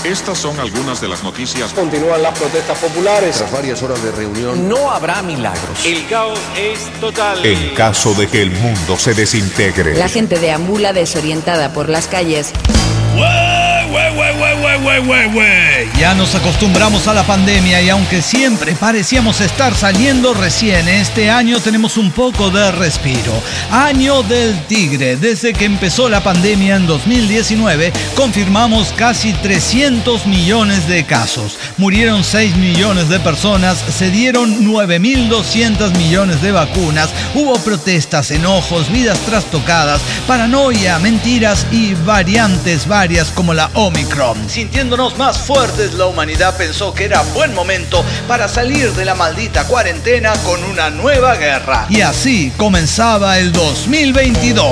Estas son algunas de las noticias. Continúan las protestas populares. Tras varias horas de reunión, no habrá milagros. El caos es total. En caso de que el mundo se desintegre. La gente deambula desorientada por las calles. Ya nos acostumbramos a la pandemia y aunque siempre parecíamos estar saliendo recién, este año tenemos un poco de respiro. Año del tigre. Desde que empezó la pandemia en 2019, confirmamos casi 300 millones de casos. Murieron 6 millones de personas, se dieron 9.200 millones de vacunas, hubo protestas, enojos, vidas trastocadas, paranoia, mentiras y variantes varias como la Omicron. Sintiéndonos más fuertes, la humanidad pensó que era buen momento para salir de la maldita cuarentena con una nueva guerra. Y así comenzaba el 2022.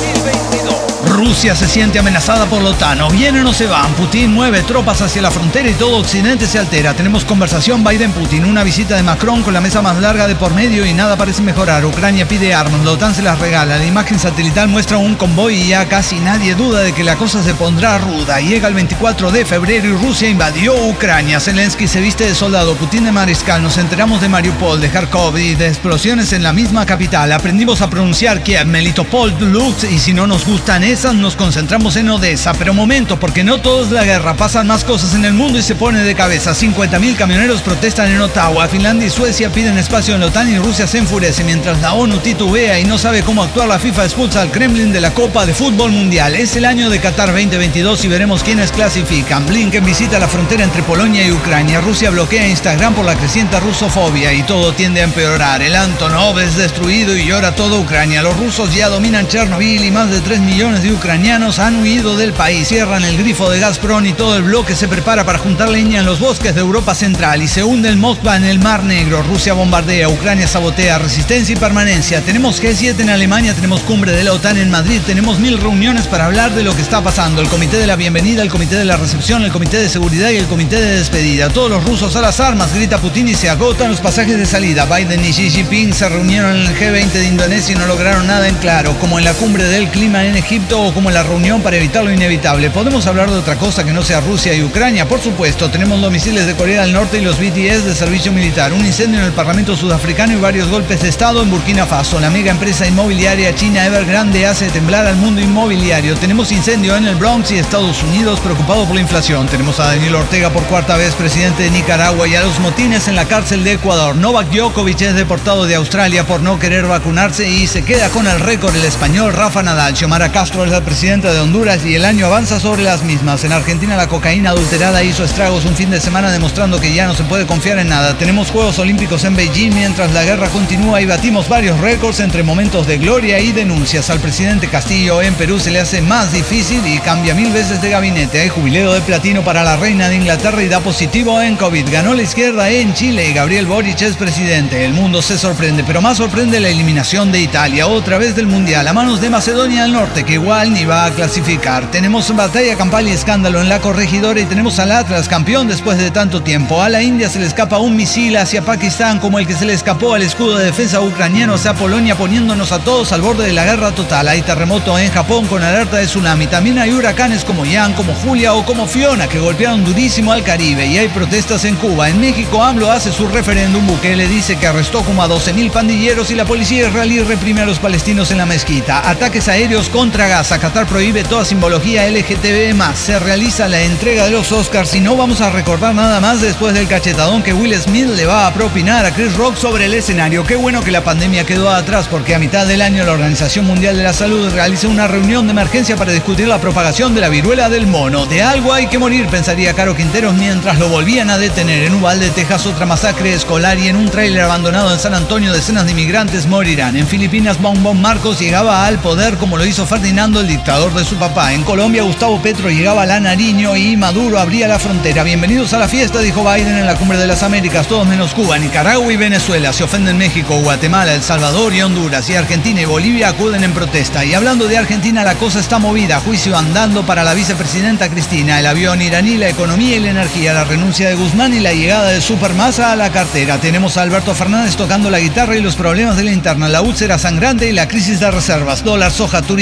Rusia se siente amenazada por la OTAN. O vienen o se van. Putin mueve tropas hacia la frontera y todo Occidente se altera. Tenemos conversación Biden-Putin, una visita de Macron con la mesa más larga de por medio y nada parece mejorar. Ucrania pide armas, la OTAN se las regala. La imagen satelital muestra un convoy y ya casi nadie duda de que la cosa se pondrá ruda. Llega el 24 de febrero y Rusia invadió Ucrania. Zelensky se viste de soldado, Putin de mariscal. Nos enteramos de Mariupol, de Kharkov y de explosiones en la misma capital. Aprendimos a pronunciar Kiev, Melitopol, Lutsk y si no nos gustan esas, nos concentramos en Odessa. Pero momento, porque no todo es la guerra. Pasan más cosas en el mundo y se pone de cabeza. 50.000 camioneros protestan en Ottawa. Finlandia y Suecia piden espacio en la OTAN y Rusia se enfurece. Mientras la ONU titubea y no sabe cómo actuar, la FIFA expulsa al Kremlin de la Copa de Fútbol Mundial. Es el año de Qatar 2022 y veremos quiénes clasifican. Blinken visita la frontera entre Polonia y Ucrania. Rusia bloquea Instagram por la creciente rusofobia y todo tiende a empeorar. El Antonov es destruido y llora toda Ucrania. Los rusos ya dominan Chernobyl y más de 3 millones de ucranianos han huido del país. Cierran el grifo de Gazprom y todo el bloque se prepara para juntar leña en los bosques de Europa Central y se hunde el Moskva en el Mar Negro. Rusia bombardea, Ucrania sabotea, resistencia y permanencia. Tenemos G7 en Alemania, tenemos cumbre de la OTAN en Madrid, tenemos 1000 reuniones para hablar de lo que está pasando. El comité de la bienvenida, el comité de la recepción, el comité de seguridad y el comité de despedida. Todos los rusos a las armas, grita Putin y se agotan los pasajes de salida. Biden y Xi Jinping se reunieron en el G20 de Indonesia y no lograron nada en claro, como en la cumbre del clima en Egipto o como en la reunión para evitar lo inevitable. ¿Podemos hablar de otra cosa que no sea Rusia y Ucrania? Por supuesto, tenemos los misiles de Corea del Norte y los BTS de servicio militar, un incendio en el Parlamento sudafricano y varios golpes de Estado en Burkina Faso. La mega empresa inmobiliaria china Evergrande hace temblar al mundo inmobiliario. Tenemos incendio en el Bronx y Estados Unidos preocupado por la inflación. Tenemos a Daniel Ortega por cuarta vez presidente de Nicaragua y a los motines en la cárcel de Ecuador. Novak Djokovic es deportado de Australia por no querer vacunarse y se queda con el récord el español Rafa Nadal. Xiomara Castro es la presidenta de Honduras y el año avanza sobre las mismas. En Argentina la cocaína adulterada hizo estragos un fin de semana demostrando que ya no se puede confiar en nada. Tenemos Juegos Olímpicos en Beijing mientras la guerra continúa y batimos varios récords entre momentos de gloria y denuncias. Al presidente Castillo en Perú se le hace más difícil y cambia 1000 veces de gabinete. Hay jubileo de platino para la reina de Inglaterra y da positivo en COVID. Ganó la izquierda en Chile y Gabriel Boric es presidente. El mundo se sorprende, pero más sorprende la eliminación de Italia otra vez del Mundial a manos de Macedonia del Norte, que igual ni va a clasificar. Tenemos batalla campal y escándalo en la corregidora y tenemos al Atlas campeón después de tanto tiempo. A la India se le escapa un misil hacia Pakistán como el que se le escapó al escudo de defensa ucraniano hacia Polonia, poniéndonos a todos al borde de la guerra total. Hay terremoto en Japón con alerta de tsunami. También hay huracanes como Ian, como Julia o como Fiona que golpearon durísimo al Caribe y hay protestas en Cuba. En México AMLO hace su referéndum. Bukele dice que arrestó como a 12.000 pandilleros y la policía israelí reprime a los palestinos en la mezquita. Ataques aéreos contra Gaza. Qatar prohíbe toda simbología LGTB+. Se realiza la entrega de los Oscars y no vamos a recordar nada más después del cachetadón que Will Smith le va a propinar a Chris Rock sobre el escenario. Qué bueno que la pandemia quedó atrás porque a mitad del año la Organización Mundial de la Salud realiza una reunión de emergencia para discutir la propagación de la viruela del mono. De algo hay que morir, pensaría Caro Quinteros mientras lo volvían a detener. En Uvalde, Texas, otra masacre escolar y en un tráiler abandonado en San Antonio decenas de inmigrantes morirán. En Filipinas, Bongbong Marcos llegaba al poder como lo hizo Ferdinando, el dictador de su papá. En Colombia, Gustavo Petro llegaba a la Nariño y Maduro abría la frontera. Bienvenidos a la fiesta, dijo Biden en la Cumbre de las Américas, todos menos Cuba, Nicaragua y Venezuela. Se ofenden México, Guatemala, El Salvador y Honduras. Y Argentina y Bolivia acuden en protesta. Y hablando de Argentina, la cosa está movida. Juicio andando para la vicepresidenta Cristina, el avión iraní, la economía y la energía, la renuncia de Guzmán y la llegada de Supermasa a la cartera. Tenemos a Alberto Fernández tocando la guitarra y los problemas de la interna, la úlcera sangrante y la crisis de reservas. Dólar, soja, turista, oficial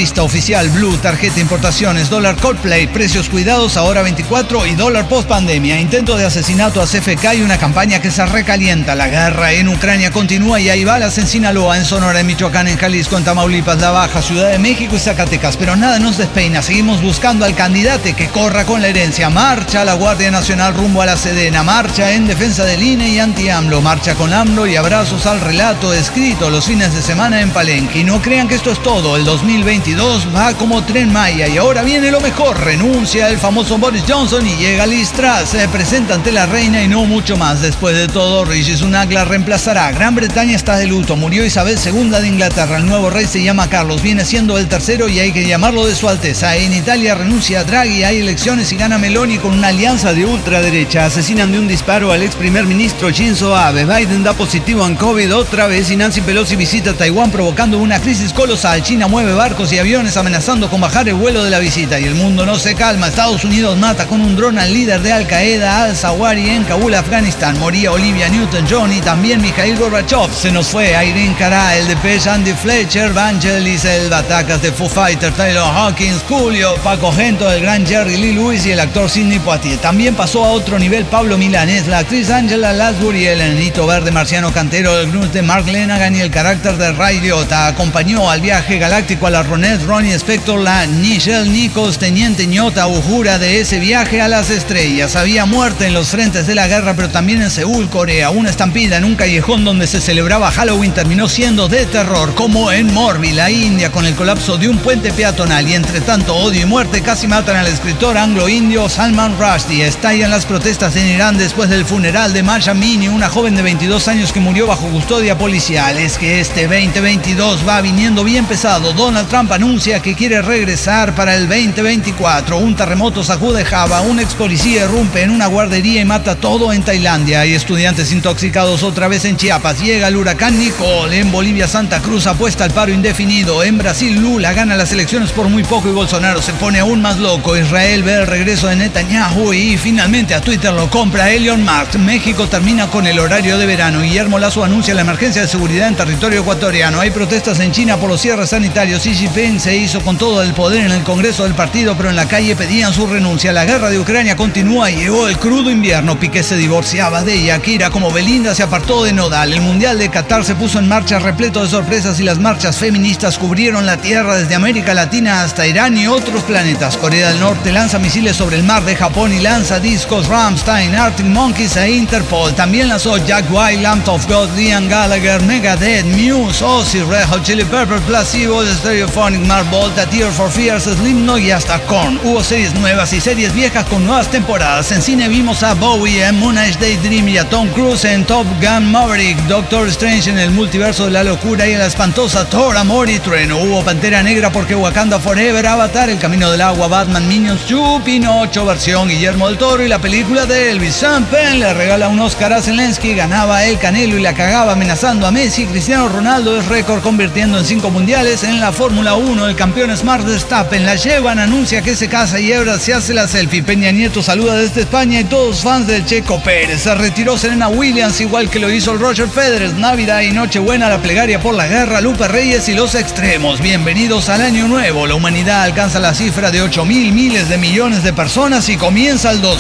Oficial Blue, tarjeta importaciones, dólar Coldplay, precios cuidados, ahora 24 y dólar post pandemia. Intento de asesinato a CFK y una campaña que se recalienta. La guerra en Ucrania continúa y hay balas en Sinaloa, en Sonora, en Michoacán, en Jalisco, en Tamaulipas, La Baja, Ciudad de México y Zacatecas. Pero nada nos despeina. Seguimos buscando al candidato que corra con la herencia. Marcha la Guardia Nacional rumbo a la Sedena. Marcha en defensa del INE y anti-AMLO. Marcha con AMLO y abrazos al relato escrito los fines de semana en Palenque. Y no crean que esto es todo. El 2022 va como Tren Maya y ahora viene lo mejor. Renuncia el famoso Boris Johnson y llega Liz Truss. Se presenta ante la reina y no mucho más. Después de todo, Rishi Sunak la reemplazará. Gran Bretaña está de luto. Murió Isabel II de Inglaterra. El nuevo rey se llama Carlos. Viene siendo el tercero y hay que llamarlo de su alteza. En Italia renuncia Draghi. Hay elecciones y gana Meloni con una alianza de ultraderecha. Asesinan de un disparo al ex primer ministro Shinzo Abe. Biden da positivo en COVID otra vez y Nancy Pelosi visita Taiwán provocando una crisis colosal. China mueve barcos y aviones amenazando con bajar el vuelo de la visita y el mundo no se calma. Estados Unidos mata con un dron al líder de Al Qaeda, al-Zawahiri, en Kabul, Afganistán. Moría Olivia Newton-John y también Mikhail Gorbachev. Se nos fue Irene Cara, el Depeche, Andy Fletcher, Vangelis, el Batacas de Foo Fighters, Taylor Hawkins, Julio, Paco Gento, el gran Jerry Lee Lewis y el actor Sidney Poitier. También pasó a otro nivel Pablo Milanés, la actriz Angela Lansbury, el enanito verde Marciano Cantero, el Grunge de Mark Lanegan y el carácter de Ray Liotta. Acompañó al viaje galáctico a la Ronette, Ronnie Spector, la Nichelle Nichols, Teniente Ñota Uhura de ese viaje a las estrellas. Había muerte en los frentes de la guerra, pero también en Seúl, Corea. Una estampida en un callejón donde se celebraba Halloween terminó siendo de terror, como en Morbi, la India, con el colapso de un puente peatonal. Y entre tanto odio y muerte casi matan al escritor anglo-indio Salman Rushdie. Estallan las protestas en Irán después del funeral de Mahsa Amini, una joven de 22 años que murió bajo custodia policial. Es que este 2022 va viniendo bien pesado. Donald Trump anuncia que quiere regresar para el 2024. Un terremoto sacude Java, un ex policía irrumpe en una guardería y mata todo en Tailandia. Hay estudiantes intoxicados otra vez en Chiapas. Llega el huracán Nicole. En Bolivia, Santa Cruz apuesta al paro indefinido. En Brasil, Lula gana las elecciones por muy poco y Bolsonaro se pone aún más loco. Israel ve el regreso de Netanyahu y finalmente a Twitter lo compra Elon Musk. México termina con el horario de verano. Guillermo Lasso anuncia la emergencia de seguridad en territorio ecuatoriano. Hay protestas en China por los cierres sanitarios. Xi Jinping se hizo con todo el poder en el Congreso del partido, pero en la calle pedían su renuncia. La guerra de Ucrania continúa y llegó el crudo invierno. Piqué se divorciaba de Shakira, como Belinda se apartó de Nodal. El Mundial de Qatar se puso en marcha repleto de sorpresas y las marchas feministas cubrieron la tierra desde América Latina hasta Irán y otros planetas. Corea del Norte lanza misiles sobre el mar de Japón y lanza discos Rammstein, Arctic Monkeys e Interpol. También lanzó Jack White, Lamb of God, Liam Gallagher, Megadeth, Muse, Ozzy, Red Hot Chili Peppers, Placebo, Stereophonic, Mark Volta, Tears for Fears, Slipknot y hasta Korn. Hubo series nuevas y series viejas con nuevas temporadas. En cine vimos a Bowie en Moonage Daydream y a Tom Cruise en Top Gun Maverick, Doctor Strange en el multiverso de la locura y en la espantosa Thor, Amor y Trueno. Hubo Pantera Negra porque Wakanda Forever, Avatar, El Camino del Agua, Batman, Minions 2, Pinocho, versión Guillermo del Toro y la película de Elvis. Sean Penn le regala un Oscar a Zelensky, ganaba el Canelo y la cagaba amenazando a Messi. Cristiano Ronaldo es récord convirtiendo en 5 mundiales. En la Fórmula 1 el campeón es Max Verstappen, la llevan, anuncia que se casa y Ebra se hace la selfie. Peña Nieto saluda desde España y todos fans del Checo Pérez. Se retiró Serena Williams igual que lo hizo el Roger Federer. Navidad y Nochebuena, la plegaria por la guerra, Lupe Reyes y los extremos. Bienvenidos al año nuevo. La humanidad alcanza la cifra de 8.000 miles de millones de personas y comienza el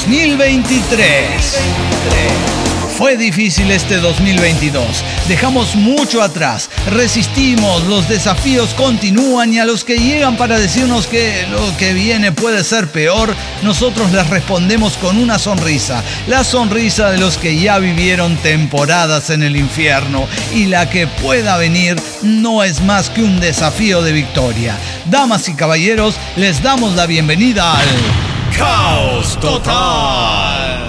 2023. Fue difícil este 2022. Dejamos mucho atrás. Resistimos, los desafíos continúan y a los que llegan para decirnos que lo que viene puede ser peor, nosotros les respondemos con una sonrisa. La sonrisa de los que ya vivieron temporadas en el infierno y la que pueda venir no es más que un desafío de victoria. Damas y caballeros, les damos la bienvenida al Caos Total.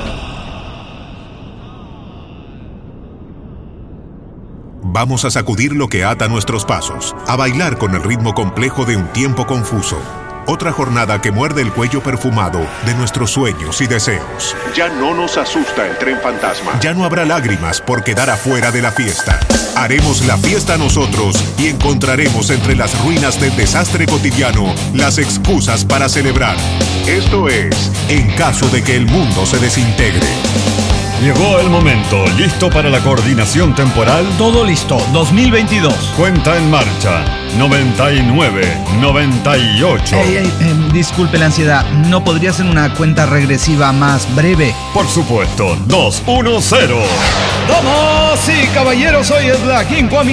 Vamos a sacudir lo que ata nuestros pasos, a bailar con el ritmo complejo de un tiempo confuso. Otra jornada que muerde el cuello perfumado de nuestros sueños y deseos. Ya no nos asusta el tren fantasma. Ya no habrá lágrimas por quedar afuera de la fiesta. Haremos la fiesta nosotros y encontraremos entre las ruinas del desastre cotidiano las excusas para celebrar. Esto es En caso de que el mundo se desintegre. Llegó el momento. ¿Listo para la coordinación temporal? Todo listo. 2022. Cuenta en marcha. 99, 98. Disculpe la ansiedad. ¿No podría ser una cuenta regresiva más breve? Por supuesto. 2, 1, 0. Damas y caballeros, hoy es la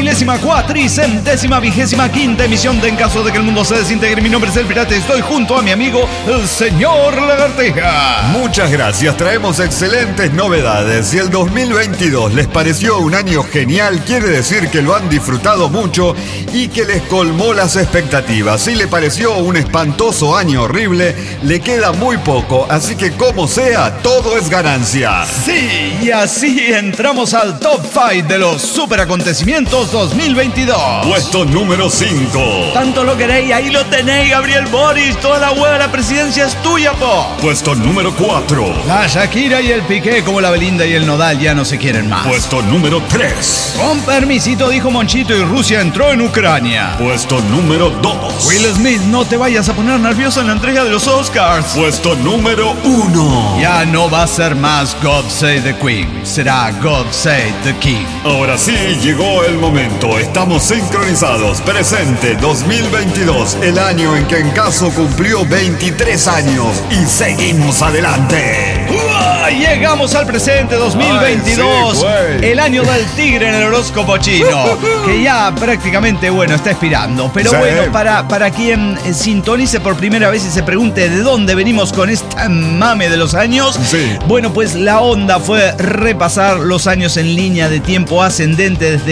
54.425ª emisión de En caso de que el mundo se desintegre. Mi nombre es El Pirata y estoy junto a mi amigo, el señor Lagartija. Muchas gracias, traemos excelentes novedades. Si el 2022 les pareció un año genial, quiere decir que lo han disfrutado mucho y que les colmó las expectativas. Si le pareció un espantoso año horrible, le queda muy poco, así que como sea, todo es ganancia. Sí, y así entramos al top 5 de los super acontecimientos 2022. Puesto número 5. Tanto lo queréis, ahí lo tenéis, Gabriel Boric. Toda la hueá de la presidencia es tuya, po. Puesto número 4. La Shakira y el Piqué, como la Belinda y el Nodal, ya no se quieren más. Puesto número 3. Con permisito, dijo Monchito, y Rusia entró en Ucrania. Puesto número 2. Will Smith, no te vayas a poner nervioso en la entrega de los Oscars. Puesto número 1. Ya no va a ser más God Save the Queen, será God Save the King. Ahora sí, llegó el momento. Estamos sincronizados. Presente 2022, el año en que En Caso cumplió 23 años. Y seguimos adelante. Llegamos al presente 2022, Ay, sí, el año del tigre en el horóscopo chino, que ya prácticamente, bueno, está expirando. Pero sí, bueno, para quien sintonice por primera vez y se pregunte de dónde venimos con esta mame de los años, sí, bueno, pues la onda fue repasar los años en línea de tiempo ascendente desde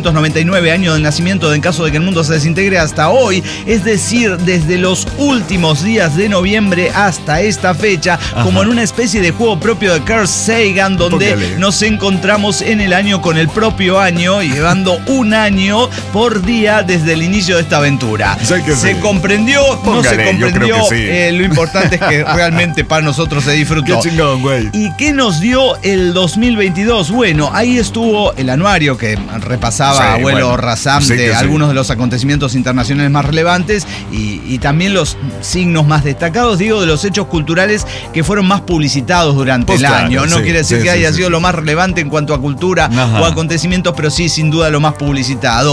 1999, año del nacimiento de En Caso de que el mundo se desintegre, hasta hoy, es decir, desde los últimos días de noviembre hasta esta fecha, como en una especie de juego propio de Carl Sagan, donde nos encontramos en el año con el propio año, llevando un año por día desde el inicio de esta aventura. ¿Se comprendió? ¿No se comprendió? Lo importante es que realmente para nosotros se disfrutó. Qué chingón, güey. ¿Y qué nos dio el 2022? Bueno, ahí estuvo el anuario que repasaba abuelo rasante algunos de los acontecimientos internacionales más relevantes y también los signos más destacados, digo, de los hechos culturales que fueron más publicitados durante el año. No quiere decir que haya sido lo más relevante en cuanto a cultura o acontecimientos, pero sí, sin duda, lo más publicitado.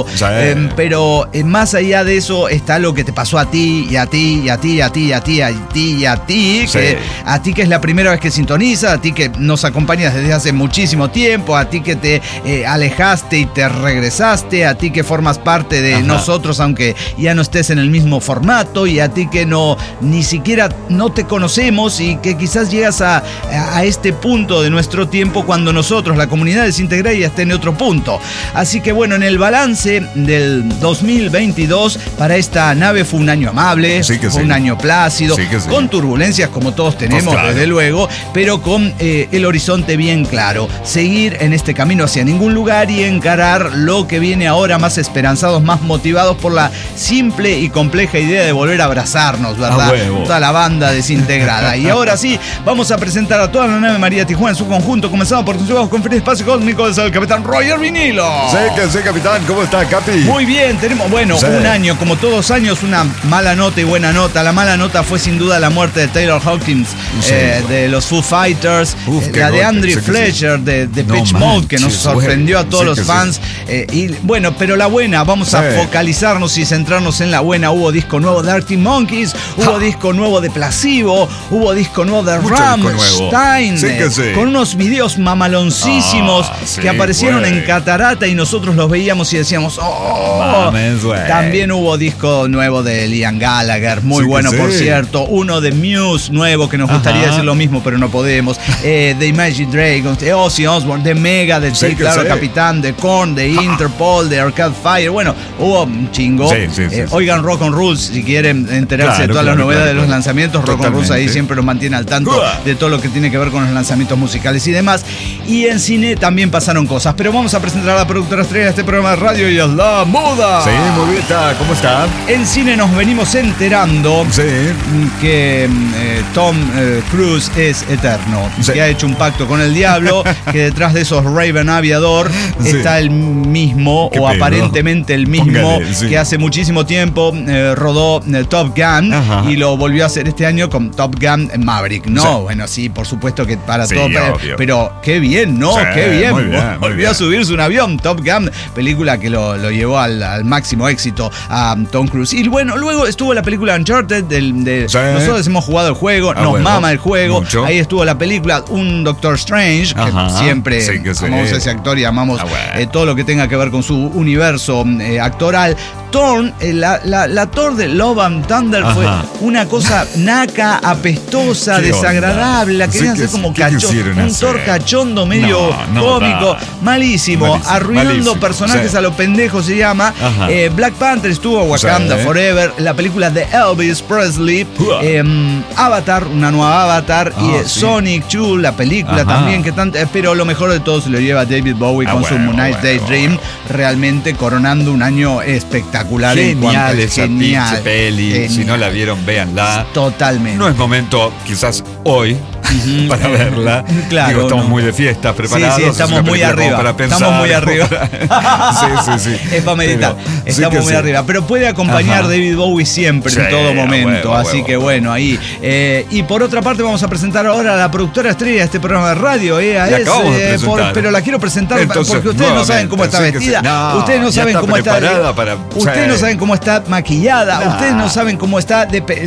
Pero más allá de eso está lo que te pasó a ti, y a ti, y a ti, y a ti, y a ti, y a ti, y a ti, a ti que es la primera vez que sintoniza, a ti que nos acompañas desde hace muchísimo tiempo, a ti que te alejaste y te regresaste, a ti que formas parte de nosotros, aunque ya no estés en el mismo formato, y a ti que ni siquiera no te conocemos y que quizás llegas a este punto de nuestro tiempo cuando nosotros, la comunidad desintegrada, ya está en otro punto. Así que bueno, en el balance del 2022 para esta nave fue un año amable, fue un año plácido, con turbulencias como todos tenemos, desde luego, pero con el horizonte bien claro. Seguir en este camino hacia ningún lugar y encarar lo que viene ahora más esperanzados, más motivados por la simple y compleja idea de volver a abrazarnos, ¿verdad? Toda la banda desintegrada. Y ahora sí, vamos a presentar a toda la nave María Tijuana en su conjunto, comenzando por sus juegos con Free Espacio Cósmico, desde el capitán Roger Vinilo. Sí, capitán, ¿cómo está, Capi? Muy bien, tenemos, un año, como todos años, una mala nota y buena nota. La mala nota fue sin duda la muerte de Taylor Hawkins, de los Foo Fighters, la de Andrew Fletcher, de Pitch Mode, que nos sorprendió a todos los fans. Y bueno, pero la buena, vamos a focalizarnos y centrarnos en la buena. Hubo disco nuevo de Arctic Monkeys, hubo disco nuevo de Placebo, hubo disco nuevo de Rammstein, con unos videos mamaloncísimos que aparecieron en Catarata y nosotros los veíamos y decíamos, también hubo disco nuevo de Liam Gallagher, muy bueno, por cierto. Uno de Muse nuevo, que nos gustaría decir lo mismo, pero no podemos. De Imagine Dragons, de Ozzy Osbourne, de Mega, de Capitán, de Korn, de Interpol, de Arcade Fire. Bueno, hubo un chingo. Oigan Rock on Rules si quieren enterarse de todas las novedades de los lanzamientos. Rock on Rules ahí siempre los mantiene al tanto de todo lo que tiene que ver con los lanzamientos musicales y demás. Y en cine también pasaron cosas, pero vamos a presentar a la productora estrella de este programa de radio, y es La Muda. Sí, muy bien, ¿cómo está? En cine nos venimos enterando que Tom Cruise es eterno, que ha hecho un pacto con el diablo, que detrás de esos Raven Aviador está el mismo, o aparentemente el mismo, que hace muchísimo tiempo rodó Top Gun y lo volvió a hacer este año con Top Gun Maverick. Bueno, sí, por supuesto supuesto que para Sí, todo. obvio. Pero qué bien, ¿no? Sí, Qué bien. muy bien, muy Volvió bien. a subirse un avión, Top Gun, película que lo llevó al máximo éxito a Tom Cruise. Y bueno, luego estuvo la película Uncharted, Sí. nosotros hemos jugado el juego, nos bueno, mama el juego. mucho. Ahí estuvo la película Un Doctor Strange, que Ajá, siempre sí que sí. amamos a ese actor y amamos Bueno. todo lo que tenga que ver con su universo actoral. Thor, la Thor de Love and Thunder fue Ajá. una cosa naca, apestosa, ¿Qué desagradable. La onda? querían Sí, hacer como ¿qué quisieron un hacer? Thor cachondo, medio No, cómico, da. malísimo, Malísimo, arruinando malísimo, personajes sí. a lo pendejo se llama. Ajá. Black Panther estuvo, Wakanda Sí. Forever, la película de Elvis Presley, Avatar, una nueva Avatar, y sí. Sonic 2, la película Ajá. también, que pero lo mejor de todo se lo lleva David Bowie con su bueno, Moonlight bueno, Daydream, realmente coronando un año espectacular. en cuanto a- Genial esa genial, pinche peli. genial. Si no la vieron, véanla. Totalmente. No es momento, quizás hoy, para verla. Claro, Digo, estamos no. muy de fiesta, preparados. Sí, Es estamos una muy película como arriba. para pensar, Estamos muy arriba. sí. Es para meditar. Pero, sí Estamos que muy sí. arriba. Pero puede acompañar Ajá. David Bowie siempre, Sí, en todo a momento. huevo, a Así huevo. que bueno, ahí. Y por otra parte, vamos a presentar ahora a la productora estrella de este programa de radio, EAS. La acabamos de presentar. Pero la quiero presentar Entonces, porque ustedes no saben cómo está nuevamente, sí que vestida. sí. No, Ustedes no ya saben está cómo está. preparada para- Ustedes sí. no saben cómo está maquillada. No. Ustedes no saben cómo está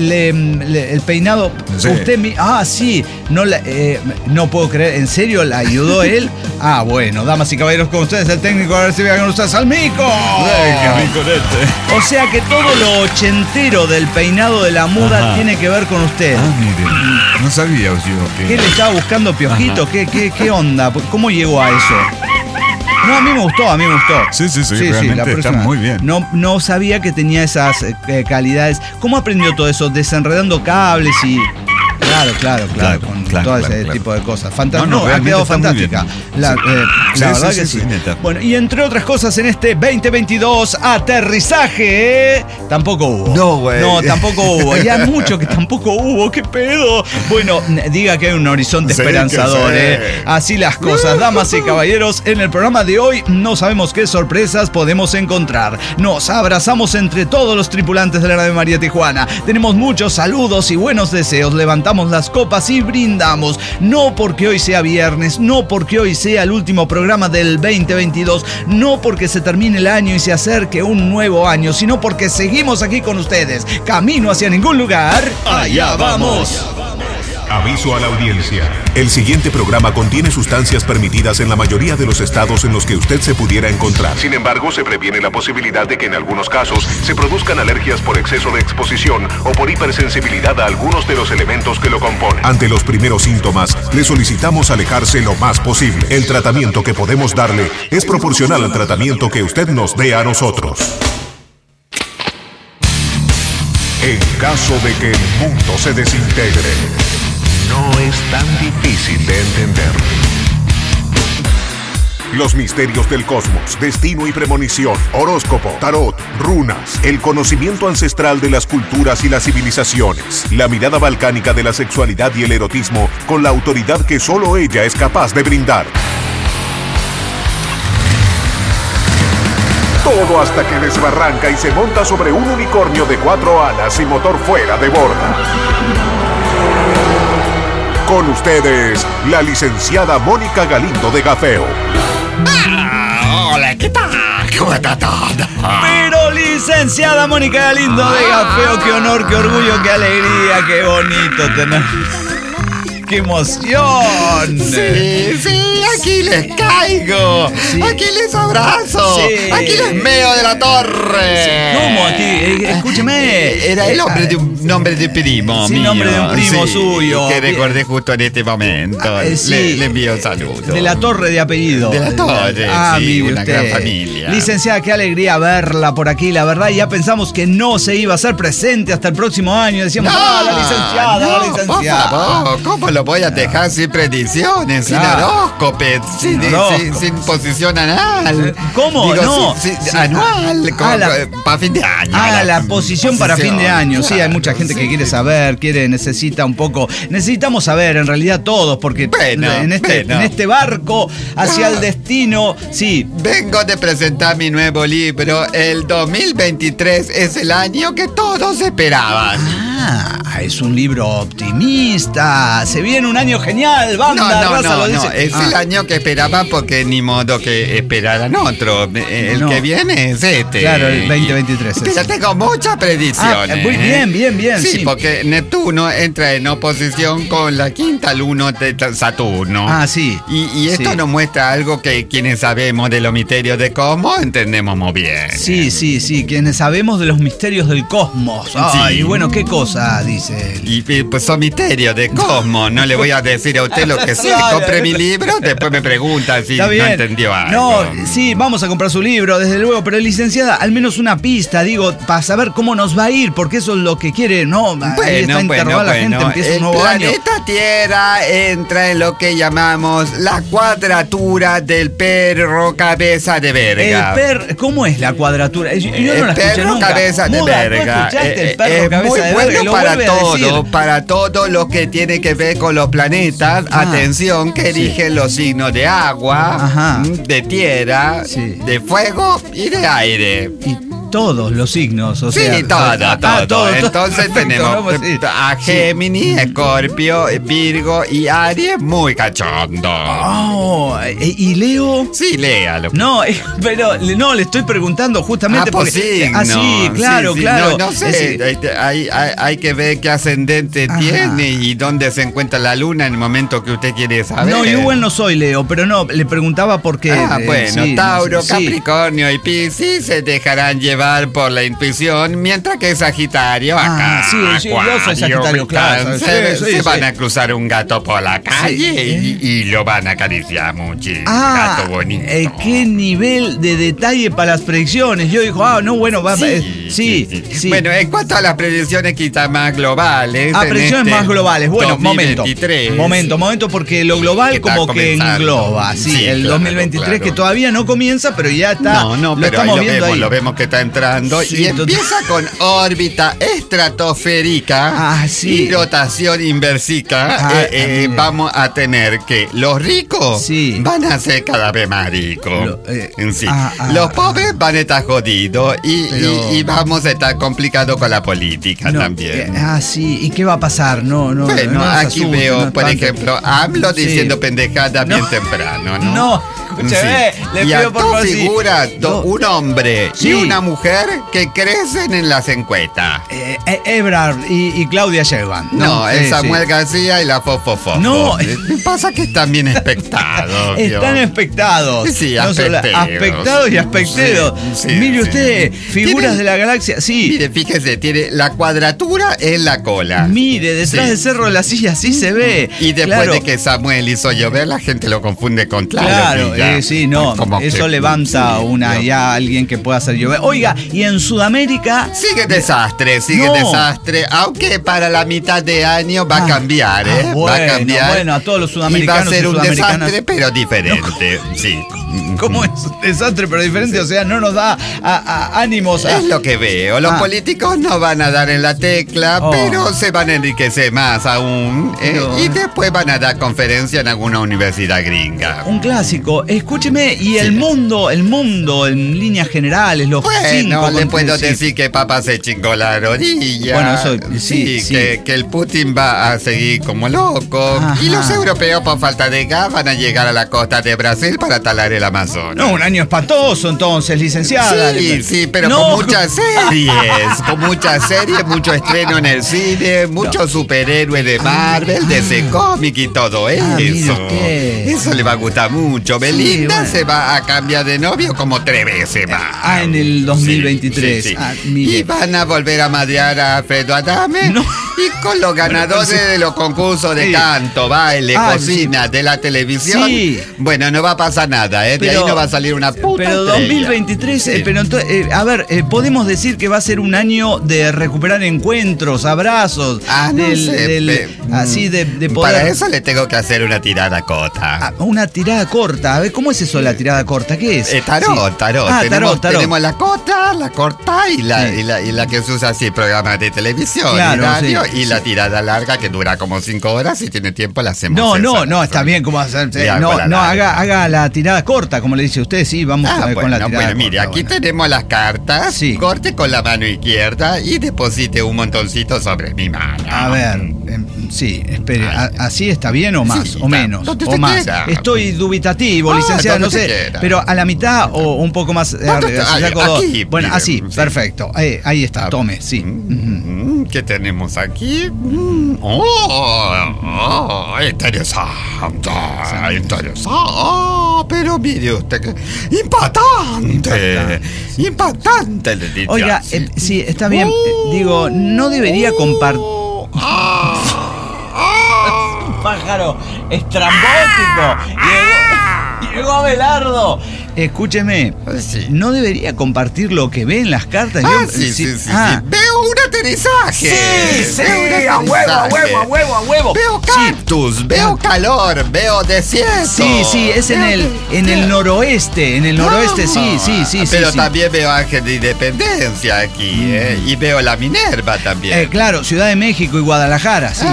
el peinado. Sí. Sí. No puedo creer. ¿En serio la ayudó él? Bueno, damas y caballeros, con ustedes el técnico. A ver si vean con ustedes al Mico. Qué rico este. O sea que todo lo ochentero del peinado de la muda Ajá. tiene que ver con usted. Miren, no sabía yo que... ¿Qué le estaba buscando Piojito? ¿Qué onda? ¿Cómo llegó a eso? No, a mí me gustó. Sí, realmente está muy bien. No sabía que tenía esas calidades. ¿Cómo aprendió todo eso? Desenredando cables y... Claro, con todo ese tipo de cosas. No, Ha realmente quedado está muy fantástica. bien. La Sí, verdad que sí, sí. neta. Bueno, y entre otras cosas, en este 2022, aterrizaje tampoco hubo. No, güey. No, tampoco hubo. Y hay mucho que tampoco hubo. ¿Qué pedo? Bueno, diga que hay un horizonte Sí, esperanzador, que sí. Así las cosas, damas y caballeros. En el programa de hoy no sabemos qué sorpresas podemos encontrar. Nos abrazamos entre todos los tripulantes de la nave María Tijuana. Tenemos muchos saludos y buenos deseos. Levantamos las copas y brindamos. No porque hoy sea viernes, no porque hoy sea el último programa del 2022, no porque se termine el año y se acerque un nuevo año, sino porque seguimos aquí con ustedes. Camino hacia ningún lugar. Allá vamos. Aviso a la audiencia. El siguiente programa contiene sustancias permitidas en la mayoría de los estados en los que usted se pudiera encontrar. Sin embargo, se previene la posibilidad de que en algunos casos se produzcan alergias por exceso de exposición o por hipersensibilidad a algunos de los elementos que lo componen. Ante los primeros síntomas, le solicitamos alejarse lo más posible. El tratamiento que podemos darle es proporcional al tratamiento que usted nos dé a nosotros. En caso de que el mundo se desintegre, no es tan difícil de entender. Los misterios del cosmos, destino y premonición, horóscopo, tarot, runas, el conocimiento ancestral de las culturas y las civilizaciones, la mirada balcánica de la sexualidad y el erotismo con la autoridad que solo ella es capaz de brindar. Todo hasta que desbarranca y se monta sobre un unicornio de 4 alas y motor fuera de borda. Con ustedes, la licenciada Mónica Galindo de Gafeo. Hola, ¿qué tal? ¿Cómo está todo? Pero licenciada Mónica Galindo de Gafeo, qué honor, qué orgullo, qué alegría, qué bonito tener. ¡Qué emoción! Sí, aquí les caigo. Aquí les abrazo. Sí. Aquí les meo de la torre. ¿Cómo aquí? Escúcheme. Era el nombre de un nombre de primo Sí, mío. nombre de un primo suyo. Que recordé justo en este momento. Sí. Le envío un saludo. De la Torre de apellido. De la Torre, sí, mire una usted. gran familia. Licenciada, qué alegría verla por aquí. La verdad, ya pensamos que no se iba a hacer presente hasta el próximo año. Decíamos, la licenciada, la licenciada. Por favor, ¿cómo lo voy a dejar sin predicciones, sin Claro. horóscopes, sin posición anal? ¿Cómo? No. Sí, Sí. anual, para fin de año. La posición para fin de año. Sí, hay claro, mucha gente que sí. quiere saber, necesita un poco. Necesitamos saber, en realidad todos, porque Bueno, en este barco hacia el destino, sí. Vengo de presentar mi nuevo libro. El 2023 es el año que todos esperaban. Es un libro optimista. Se viene un año genial, banda. No, es el año que esperaban porque ni modo que esperaran otro. El que viene es este. Claro, el 2023. Pero tengo muchas predicciones. Muy bien. Sí, porque Neptuno entra en oposición con la quinta luna de Saturno. Sí. Y esto nos muestra algo que quienes sabemos de los misterios de cosmos entendemos muy bien. Sí, quienes sabemos de los misterios del cosmos. Y bueno, ¿qué cosa dice él? Y pues son misterios de cosmos. No le voy a decir a usted lo que sé. Compre mi libro, después me pregunta si no entendió algo. Sí, vamos a comprar su libro, desde luego, pero licenciada, al menos una pista, digo, para saber cómo nos va a ir, porque eso es lo que quiere, ¿no? Ahí está interrogada la gente, empieza un nuevo año. El planeta Tierra entra en lo que llamamos la cuadratura del perro cabeza de verga. ¿Cómo es la cuadratura? Yo no la escuché nunca. Cabeza de verga. El perro cabeza muy de bueno verga. para todo lo que tiene que ver con los planetas. Atención, que eligen los signos de agua, de tierra, de fuego y de aire. Todos los signos, o sea. Sí, todo. Entonces tenemos a Géminis, Escorpio, Virgo y Aries muy cachondo. ¿Y Leo? Sí, léalo. No, pero no, le estoy preguntando justamente porque... sí, claro. No sé, hay que ver qué ascendente tiene y dónde se encuentra la luna en el momento que usted quiere saber. No, yo igual no soy Leo, pero no, le preguntaba por qué. Tauro, Capricornio y Piscis se dejarán llevar por la intuición, mientras que Sagitario yo soy Sagitario, claro. Se van a cruzar un gato por la calle y lo van a acariciar mucho. Gato bonito. Qué nivel de detalle para las predicciones. Yo digo, sí. Bueno, en cuanto a las predicciones quizás más globales. Predicciones más globales. Bueno, 2023, momento, porque lo global como que engloba. El 2023 que todavía no comienza, pero ya está. Lo estamos viendo ahí. Lo vemos que está entrando y empieza con órbita estratosférica y rotación inversica. Vamos a tener que los ricos van a ser cada vez más ricos. Los pobres van a estar jodidos y vamos a estar complicados con la política también. ¿Y qué va a pasar? Bueno, aquí veo, por ejemplo, AMLO diciendo pendejadas bien temprano, ¿no? No, escúchame, le pido por favor. Figura un hombre y una mujer que crecen en las encuestas. Ebrard y Claudia Sheinbaum. Samuel García y la Fofofo. Pasa que están bien expectados. Están expectados. Sí, aspectados y aspecteros. Mire usted, figuras de la galaxia. Mire, fíjese, tiene la cuadratura en la cola. Mire, detrás del Cerro de la Silla así se ve. Y después de que Samuel hizo llover, la gente lo confunde con Claro, eso levanta ya alguien que pueda hacer llover. Oiga, y en Sudamérica sigue desastre, aunque para la mitad de año va a cambiar, va a cambiar. Bueno, a todos los sudamericanos. Y va a ser un desastre, pero diferente. ¿Cómo es un desastre, pero diferente? O sea, no nos da ánimos. Es lo que veo. Los políticos no van a dar en la tecla, pero se van a enriquecer más aún. Y después van a dar conferencia en alguna universidad gringa. Un clásico. Escúcheme, y el mundo en líneas generales, los cinco. Le puedo decir que Papa se chingó la rodilla. Bueno, eso que el Putin va a seguir como loco. Y los europeos, por falta de gas, van a llegar a la costa de Brasil para talar el Amazonas. No, un año espantoso entonces, licenciada. Sí, pero con muchas series, mucho estreno en el cine, muchos superhéroes de Marvel, de ese cómic y todo eso. Eso le va a gustar mucho. Belinda se va a cambiar de novio como 3 veces más. En el 2023. Y van a volver a madrear a Alfredo Adame. Y con los ganadores de los concursos de canto, baile, cocina, de la televisión. Bueno, no va a pasar nada, de ahí no va a salir una puta Pero estrella. 2023, pero entonces, podemos decir que va a ser un año de recuperar encuentros, abrazos, de poder. Para eso le tengo que hacer una tirada corta. Una tirada corta. A ver, ¿cómo es eso la tirada corta? ¿Qué es? Tarot. Tarot. Tenemos la corta y la que se usa así, programas de televisión y radio, y la tirada larga que dura como 5 horas, si tiene tiempo la hacemos. No, está bien como hacer. Haga la tirada corta, como le dice usted, sí, vamos con la tirada corta. Mire, aquí tenemos las cartas. Sí. Corte con la mano izquierda y deposite un montoncito sobre mi mano. A ver, sí, espere, ¿así está bien o más? Sí, o menos, o más? Quiera. Estoy dubitativo, licenciada, no sé, quiera. pero a la mitad o un poco más. Aquí, bueno, mire, así, sí. Perfecto, ahí está, tome, sí. ¿Qué tenemos aquí? Interesante. Pero mire usted, impactante, Leticia. Oiga, sí, está bien, digo, no debería compartir. Pájaro estrambótico. Llegó Abelardo. Escúcheme, Sí. ¿no debería compartir lo que ve en las cartas? Sí. Veo un aterrizaje. Sí, a huevo. Veo cactus, veo calor, veo desierto. Sí, es en el noroeste, sí. Pero sí. también veo Ángel de Independencia aquí, y veo la Minerva también. Claro, Ciudad de México y Guadalajara, sí.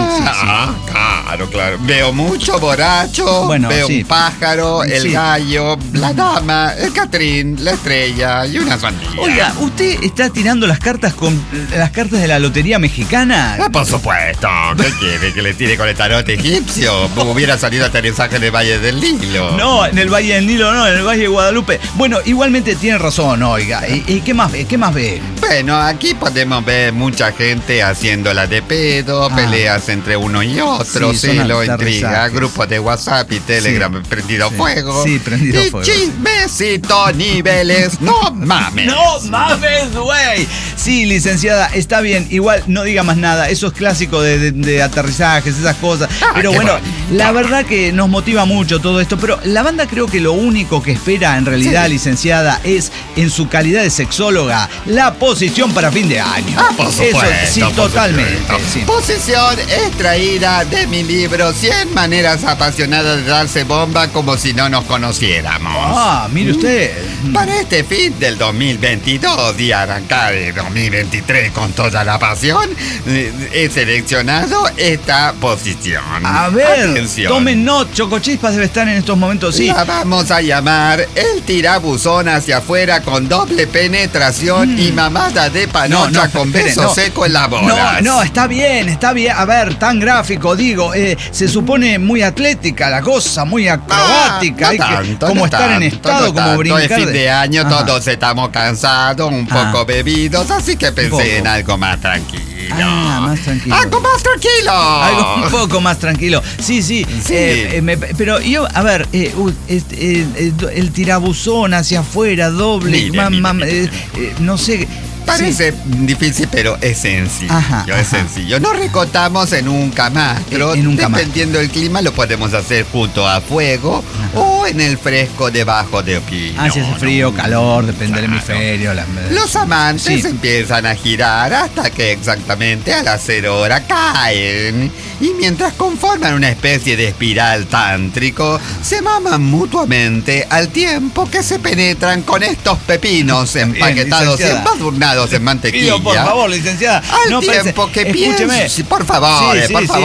Claro. Veo mucho borracho, Bueno, veo sí. un pájaro, el gallo, la dama, el Catrín, la estrella y una sandía. Oiga, ¿usted está tirando las cartas con las cartas de la Lotería Mexicana? Por supuesto. ¿Qué quiere? ¿Que le tire con el tarot egipcio? Hubiera salido aterrizaje en el Valle del Nilo. No, en el Valle del Nilo no, en el Valle de Guadalupe. Bueno, igualmente tiene razón, oiga. ¿Y qué más ve? Bueno, aquí podemos ver mucha gente haciéndola de pedo, peleas entre uno y otro, Sí, son celo, intriga, aterrizajes. grupos de WhatsApp y Telegram prendido fuego. Sí, prendido y fuego. Chismecito, niveles, no mames. ¡No mames, güey! Sí, licenciada, está bien. Igual no diga más nada. Eso es clásico de aterrizajes, esas cosas. Pero qué bueno, bonito. la verdad que nos motiva mucho todo esto. Pero la banda creo que lo único que espera en realidad, licenciada, es, en su calidad de sexóloga, la posición para fin de año. Por supuesto. Eso, sí, por totalmente. supuesto. Sí. Posición extraída de mi libro 100 maneras apasionadas de darse bomba como si no nos conociéramos. Mire usted. Para este fin del 2022 y arrancar el 2023 con toda la pasión, he seleccionado esta posición. A ver, Atención. tomen nota. Chocochispas debe estar en estos momentos, sí. La vamos a llamar el tirabuzón hacia afuera con doble penetración y mamada de panocha con espere, beso seco en la bola. No, está bien. A ver, tan gráfico, digo. Se supone muy atlética la cosa, muy acrobática. Como estar en estado, como brincar. Es fin de año, Ajá. todos estamos cansados, un poco bebidos, así que pensé en algo más tranquilo. Más tranquilo. ¡Algo más tranquilo! Algo un poco más tranquilo. Sí. Pero yo, a ver, el tirabuzón hacia afuera, doble, Mire. no sé. Parece difícil, pero es sencillo. Es sencillo. Nos recortamos en un camastro. Dependiendo del clima, lo podemos hacer junto a fuego o en el fresco debajo de pino. Si hace frío, calor, depende del hemisferio. Los amantes empiezan a girar hasta que exactamente a las 0 horas caen. Y mientras conforman una especie de espiral tántrico, se maman mutuamente al tiempo que se penetran con estos pepinos empaquetados y embadurnados en mantequilla. Pido, por favor, licenciada. Al tiempo que piensen. Por favor.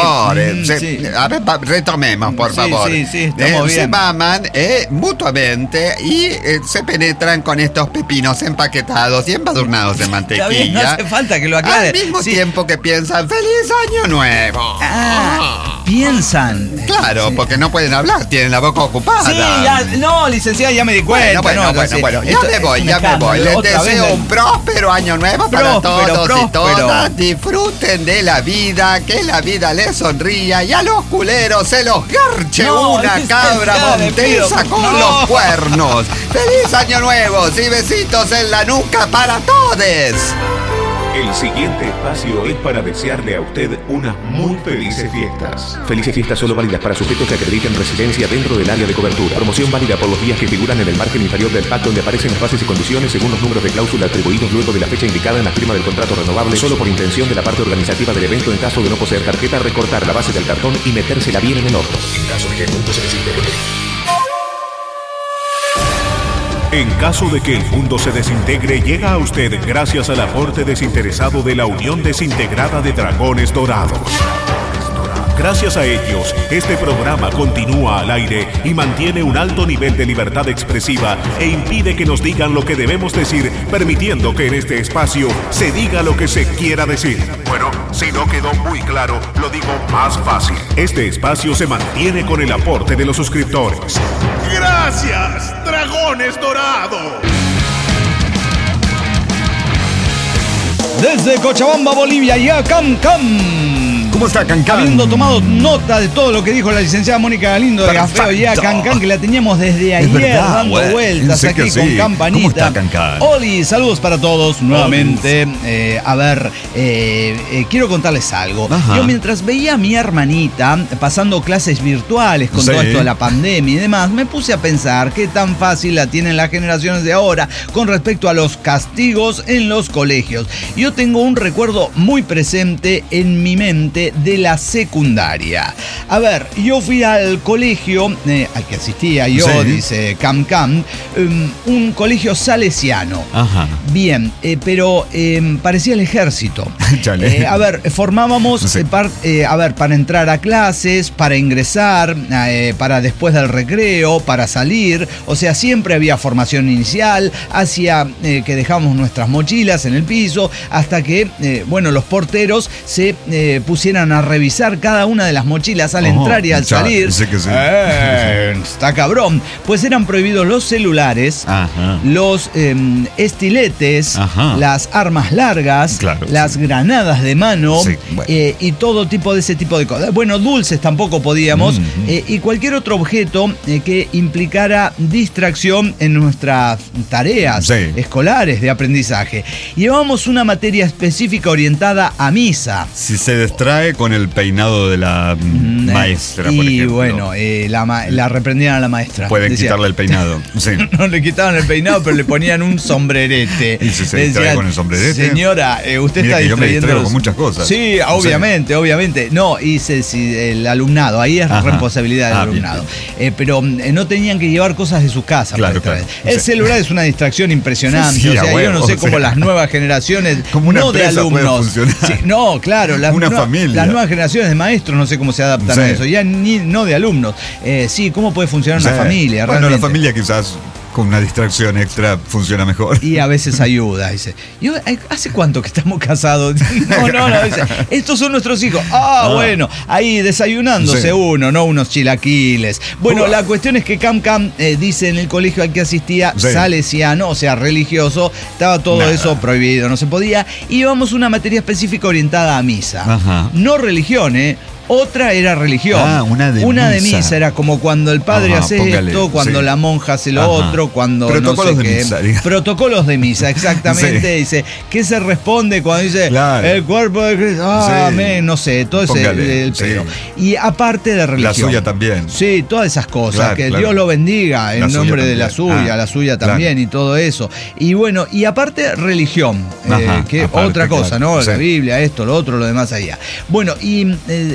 A ver, retomemos, por favor. Sí, estamos bien. Se maman mutuamente y se penetran con estos pepinos empaquetados y embadurnados en mantequilla. Está bien, no hace falta que lo aclare. Al mismo tiempo que piensan ¡Feliz Año Nuevo! Piensan. Claro, porque no pueden hablar, tienen la boca ocupada. Sí, no, licenciada, ya me di cuenta. Bueno, ya me voy. Les deseo un próspero año nuevo para todos y todas. Disfruten de la vida, que la vida les sonría y a los culeros se los garche una cabra montesa con los cuernos. ¡Feliz Año Nuevo y besitos en la nuca para todos! El siguiente espacio es para desearle a usted unas muy felices fiestas. Felices fiestas solo válidas para sujetos que acrediten residencia dentro del área de cobertura. Promoción válida por los días que figuran en el margen inferior del pack donde aparecen las bases y condiciones según los números de cláusula atribuidos luego de la fecha indicada en la firma del contrato renovable, solo por intención de la parte organizativa del evento. En caso de no poseer tarjeta, recortar la base del cartón y metérsela bien en el orto. En caso de que el punto se necesite. En caso de que el mundo se desintegre, llega a usted gracias al aporte desinteresado de la Unión Desintegrada de Dragones Dorados. Gracias a ellos, este programa continúa al aire y mantiene un alto nivel de libertad expresiva e impide que nos digan lo que debemos decir, permitiendo que en este espacio se diga lo que se quiera decir. Bueno, si no quedó muy claro, lo digo más fácil. Este espacio se mantiene con el aporte de los suscriptores. ¡Gracias, Dragones Dorados! Desde Cochabamba, Bolivia, ya Cam Cam. ¿Cómo está Cancán? Habiendo tomado nota de todo lo que dijo la licenciada Mónica Galindo de Café ya Cancán, que la teníamos desde ayer verdad, dando vueltas aquí con Campanita. ¿Cómo está Cancán? Oli, saludos para todos nuevamente. Quiero contarles algo. Ajá. Yo mientras veía a mi hermanita pasando clases virtuales con todo esto de la pandemia y demás, me puse a pensar qué tan fácil la tienen las generaciones de ahora con respecto a los castigos en los colegios. Yo tengo un recuerdo muy presente en mi mente de la secundaria. A ver, yo fui al colegio al que asistía yo, dice Cam Cam, un colegio salesiano. Ajá. Bien, pero parecía el ejército. Formábamos para entrar a clases, para ingresar, para después del recreo, para salir. O sea, siempre había formación inicial, hacia que dejábamos nuestras mochilas en el piso, hasta que, los porteros se pusieran a revisar cada una de las mochilas al entrar y al salir. Sé que sí. Está cabrón. Pues eran prohibidos los celulares, los estiletes, las armas largas, las granadas de mano, y todo tipo de ese tipo de cosas. Bueno, dulces tampoco podíamos, y cualquier otro objeto que implicara distracción en nuestras tareas escolares de aprendizaje. Llevábamos una materia específica orientada a misa. Si se distrae con el peinado de la maestra, por ejemplo. Y bueno, la reprendían a la maestra. Pueden quitarle el peinado. Sí. No le quitaban el peinado, pero le ponían un sombrerete. ¿Y si se distrae con el sombrerete? Señora, usted está distrayendo. Yo me distraigo con muchas cosas. Sí, obviamente. No, el alumnado, ahí es responsabilidad del alumnado. Pero no tenían que llevar cosas de su casa. Claro. El celular es una distracción impresionante. Yo no sé cómo las nuevas generaciones, no de alumnos. No, claro, una familia. Las nuevas generaciones de maestros no sé cómo se adaptan a eso, ya no de alumnos. ¿Cómo puede funcionar una familia? Bueno, realmente. La familia quizás con una distracción extra funciona mejor. Y a veces ayuda, dice. ¿Hace cuánto que estamos casados? No, dice, estos son nuestros hijos. Bueno, ahí desayunándose unos chilaquiles. Bueno, la cuestión es que Cam dice en el colegio al que asistía, salesiano, o sea, religioso, estaba todo eso prohibido, no se podía. Y llevamos una materia específica orientada a misa. No religión, Otra era religión. Una de misa era como cuando el padre hace esto, cuando la monja hace lo otro, cuando protocolos no sé de qué. Misa, protocolos de misa, exactamente. Dice, ¿qué se responde cuando dice el cuerpo de Cristo? Amén, no sé, todo ese el pedo. Y aparte de religión. La suya también. Sí, todas esas cosas. Que Dios lo bendiga en nombre de la suya también y todo eso. Y bueno, y aparte religión, que aparte, otra cosa, ¿no? La Biblia, esto, lo otro, lo demás allá. Bueno, y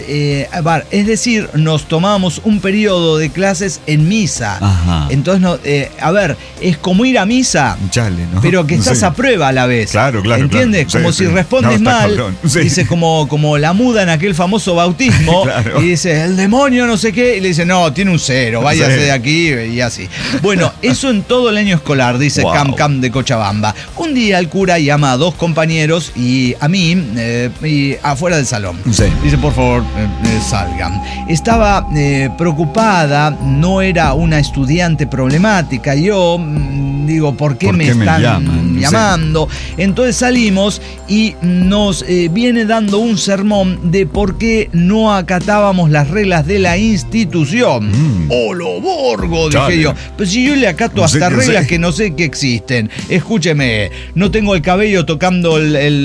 es decir, nos tomamos un periodo de clases en misa. Entonces, es como ir a misa, pero que estás a prueba a la vez. Claro. ¿Entiendes? Como si respondes mal, dice como la muda en aquel famoso bautismo, y dice, el demonio no sé qué, y le dice, no, tiene un 0, váyase de aquí, y así. Bueno, eso en todo el año escolar, dice Cam de Cochabamba. Un día el cura llama a 2 compañeros y a mí, y afuera del salón. Dice, por favor, salgan. Estaba preocupada, no era una estudiante problemática. Yo digo, ¿por qué me están llamando? Entonces salimos y nos viene dando un sermón de por qué no acatábamos las reglas de la institución. ¡Lo borgo! Dije yo. Pues si yo le acato hasta reglas que no sé que existen. Escúcheme, no tengo el cabello tocando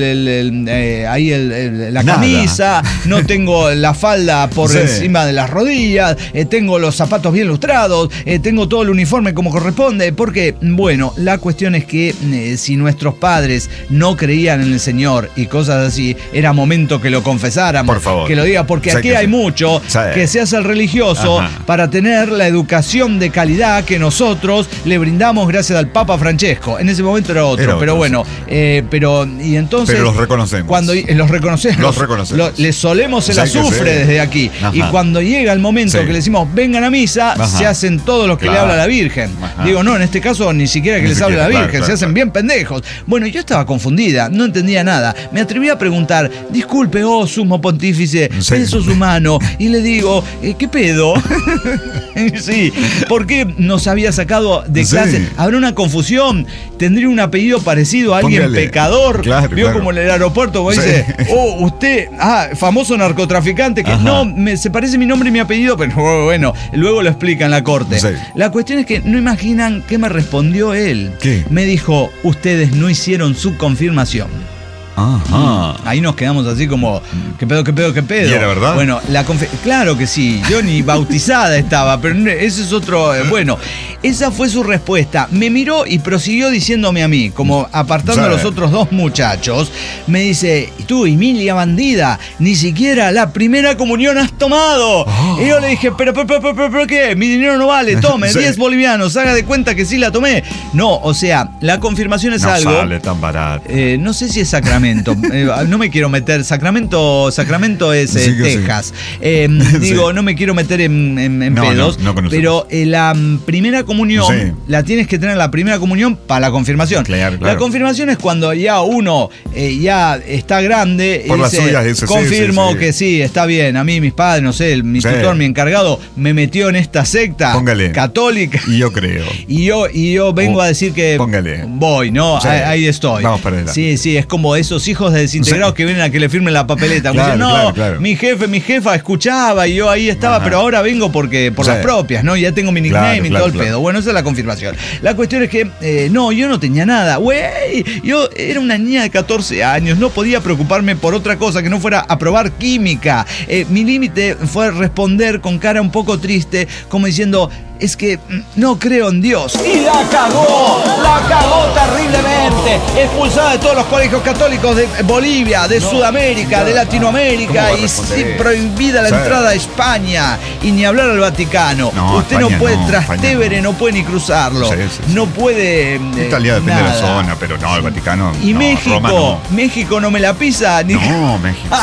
la camisa, no tengo la falda por encima de las rodillas, tengo los zapatos bien lustrados, tengo todo el uniforme como corresponde, porque, bueno, la cuestión es que si nuestros padres no creían en el Señor y cosas así, era momento que lo confesaran. Por favor. Que lo diga, porque aquí hay mucho que se hace el religioso para tener la educación de calidad que nosotros le brindamos gracias al Papa Francesco. En ese momento era otro, pero bueno, y entonces... Pero los reconocemos. Cuando los reconocemos. Les solemos el azufre desde aquí. Y cuando llega el momento que le decimos, vengan a misa, se hacen todos los que le habla a la Virgen. Digo, no, en este caso ni siquiera que les hable a la Virgen, se hacen bien pendejos. Bueno, yo estaba confundida, no entendía nada. Me atreví a preguntar, disculpe, sumo pontífice, eso es humano. Y le digo, ¿qué pedo? Sí, ¿por qué nos había sacado de clase? ¿Habrá una confusión? ¿Tendría un apellido parecido a alguien pecador? Vio como en el aeropuerto, como dice, usted, famoso narcotraficante, que se parece mi nombre y mi apellido, pero bueno, luego lo explica en la corte. La cuestión es que no imaginan qué me respondió él. ¿Qué? Me dijo, ustedes no hicieron su confirmación. Ahí nos quedamos así como, ¿qué pedo? ¿Y era verdad? Bueno, claro que sí, yo ni bautizada estaba, pero ese es otro, bueno, esa fue su respuesta. Me miró y prosiguió diciéndome a mí, como apartando a los otros dos muchachos, me dice, ¿y tú, Emilia bandida, ni siquiera la primera comunión has tomado? Y yo le dije, ¿pero qué? Mi dinero no vale, tome, 10 bolivianos, haga de cuenta que sí la tomé. No, o sea, la confirmación es algo... No sale tan barato. No sé si es sacramento. No me quiero meter. Sacramento es Texas. Digo, no me quiero meter en pedos. Pero la primera comunión la tienes que tener la primera comunión para la confirmación. Claro. La confirmación es cuando ya uno ya está grande y dice, confirmo que sí, está bien. A mí, mis padres, no sé, mi tutor, mi encargado, me metió en esta secta católica. Y yo creo. Y yo vengo a decir que voy, ¿no? Ahí estoy. Vamos para adelante. Sí, es como esos hijos de desintegrados que vienen a que le firmen la papeleta. Claro. Mi jefa escuchaba y yo ahí estaba, pero ahora vengo por las propias, ¿no? Ya tengo mi nickname y todo el pedo. Bueno, esa es la confirmación. La cuestión es que, yo no tenía nada. Yo era una niña de 14 años, no podía preocuparme por otra cosa que no fuera aprobar química. Mi límite fue responder con cara un poco triste, como diciendo, es que no creo en Dios. Y la cagó terriblemente. Expulsada de todos los colegios católicos de Bolivia, de Sudamérica, de Latinoamérica, y prohibida la entrada a España, y ni hablar al Vaticano. Usted España no puede, Trastevere no puede ni cruzarlo. No puede. Italia depende de la zona, pero no, el Vaticano. Y México no me la pisa. No, México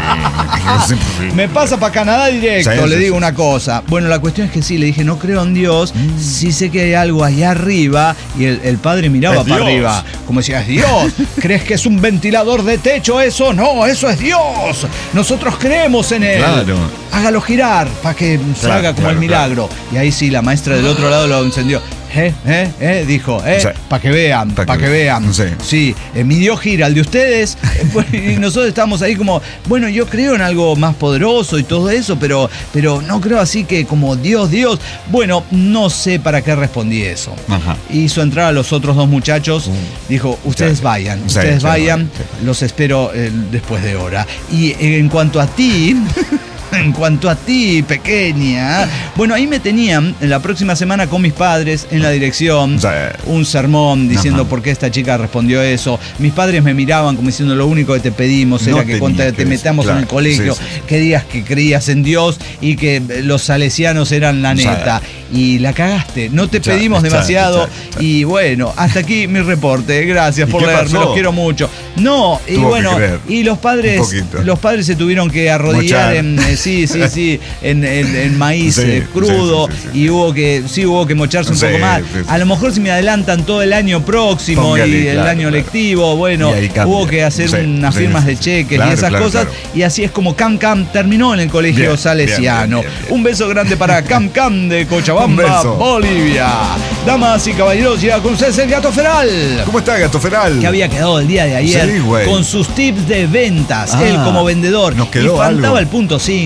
sí. Me pasa para Canadá directo, le digo una cosa. Bueno, la cuestión es que sí, le dije, no creo en Dios, sí sé que hay algo allá arriba, y el padre miraba para arriba, como decía, es Dios. ¿Crees que es un ventilador de techo eso? No, eso es Dios. Nosotros creemos en él. Claro. Hágalo girar para que salga como el milagro. Y ahí sí, la maestra del otro lado lo encendió. Dijo, para que vean. Sí, mi Dios gira, el de ustedes. Y nosotros estamos ahí como, bueno, yo creo en algo más poderoso y todo eso, pero no creo así que como Dios. Bueno, no sé para qué respondí eso. Hizo entrar a los otros dos muchachos, dijo, ustedes vayan, los espero después de hora. Y en cuanto a ti... En cuanto a ti, pequeña, bueno, ahí me tenían en la próxima semana con mis padres en la dirección, un sermón diciendo por qué esta chica respondió eso. Mis padres me miraban como diciendo, lo único que te pedimos era que cuando te metamos en el colegio, que digas que creías en Dios y que los salesianos eran la neta. Y la cagaste, no te pedimos demasiado. Y bueno, hasta aquí mi reporte. Gracias por leerme, los quiero mucho. No, y bueno, y los padres se tuvieron que arrodillar en maíz crudo, y hubo que mocharse un poco más. A lo mejor si me adelantan todo el año próximo y el año lectivo, bueno, hubo que hacer unas firmas de cheques y esas cosas. Y así es como Cam terminó en el colegio salesiano. Bien. Un beso grande para Cam de Cochabamba, Bolivia. Damas y caballeros, llega con ustedes el Gato Feral. ¿Cómo está, Gato Feral? Que había quedado el día de ayer con sus tips de ventas, él como vendedor. Nos quedó y faltaba algo. el punto 5.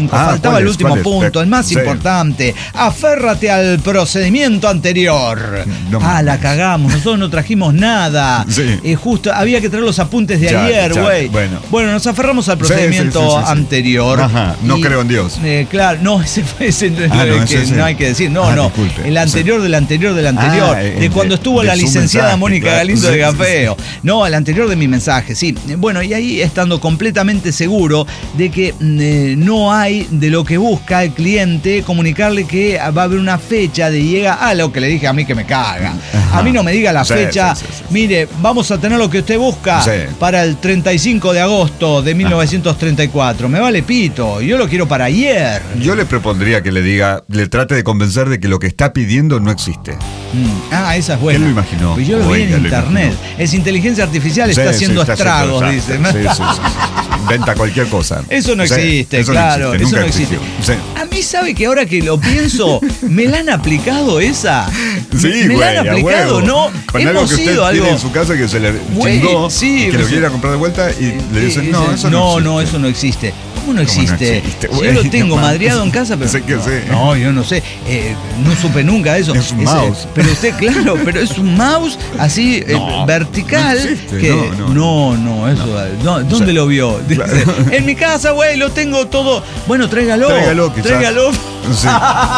5. Ah, Faltaba ¿cuál el es? último ¿Cuál es? punto, el más Sí. importante. Aférrate al procedimiento anterior. No la mames. cagamos, nosotros no trajimos nada. Sí. Justo había que traer los apuntes de Ya, ayer, ya, güey. bueno. Nos aferramos al Sí, procedimiento sí, sí, sí, sí. anterior. Ajá, no creo en Dios. Claro, no, ese fue ese, no, que ese. no hay que decir. No, Ah, no. disculpe. El anterior del anterior del anterior. De cuando estuvo de la su licenciada mensaje, Mónica claro. Galindo Sí, de sí, Gafeo. No, el anterior de mi mensaje, sí. Bueno, y ahí estando completamente seguro de que no hay de lo que busca el cliente, comunicarle que va a haber una fecha de llega a lo que le dije a mí que me caga. Ajá. A mí no me diga la Sí, fecha. sí, sí, sí. Mire, vamos a tener lo que usted busca Sí. para el 35 de agosto de 1934. Me vale pito. Yo lo quiero para ayer. Yo le propondría que le trate de convencer de que lo que está pidiendo no existe. Esa es buena. ¿Quién lo imaginó? Pues yo lo vi en Oiga, lo internet. imaginó. Es inteligencia artificial, Sí, está sí, haciendo está estragos, haciendo dice. sí. Inventa cualquier cosa. Eso no Sí, existe, eso claro. No existe, Eso nunca no existe. existió. Sí. A mí, ¿sabe que ahora que lo pienso, me la han aplicado esa? Sí, me güey, la han a aplicado, huevo. ¿no? Con algo Hemos que usted sido tiene algo. en su casa que se le Güey, chingó, sí, y que lo sí. quiera comprar de vuelta y le dicen, no, eso no no, existe. eso no existe. ¿Cómo no ¿Cómo no existe? existe, Si güey? yo lo tengo No mames. madreado en casa, pero. Sé que sí. No, yo no sé. No supe nunca de eso. Es un mouse. Pero usted, claro, pero es un mouse así No, vertical. no existe, Que, no, eso. ¿Dónde O sea, lo vio? Dice, claro. en mi casa, güey, lo tengo todo. Bueno, tráigalo. Tráigalo, quizás. Tráigalo. Sí.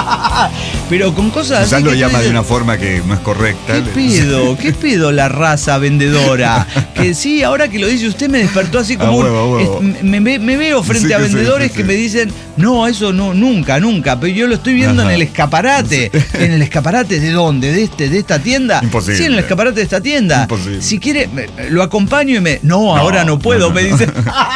Pero con cosas Quizás así. lo que llama te de dicen, una forma que no es correcta. ¿Qué pido? ¿Qué pido la raza vendedora? Que sí, ahora que lo dice usted me despertó así como A huevo. me veo frente Sí, a que sí, vendedores sí, que sí. me dicen, no, eso no, nunca, pero yo lo estoy viendo Ajá. en el escaparate. ¿En el escaparate de dónde? ¿De esta tienda? Imposible. Sí, en el escaparate de esta tienda. Imposible. Si quiere, lo acompaño y me. No, ahora no puedo, me dice.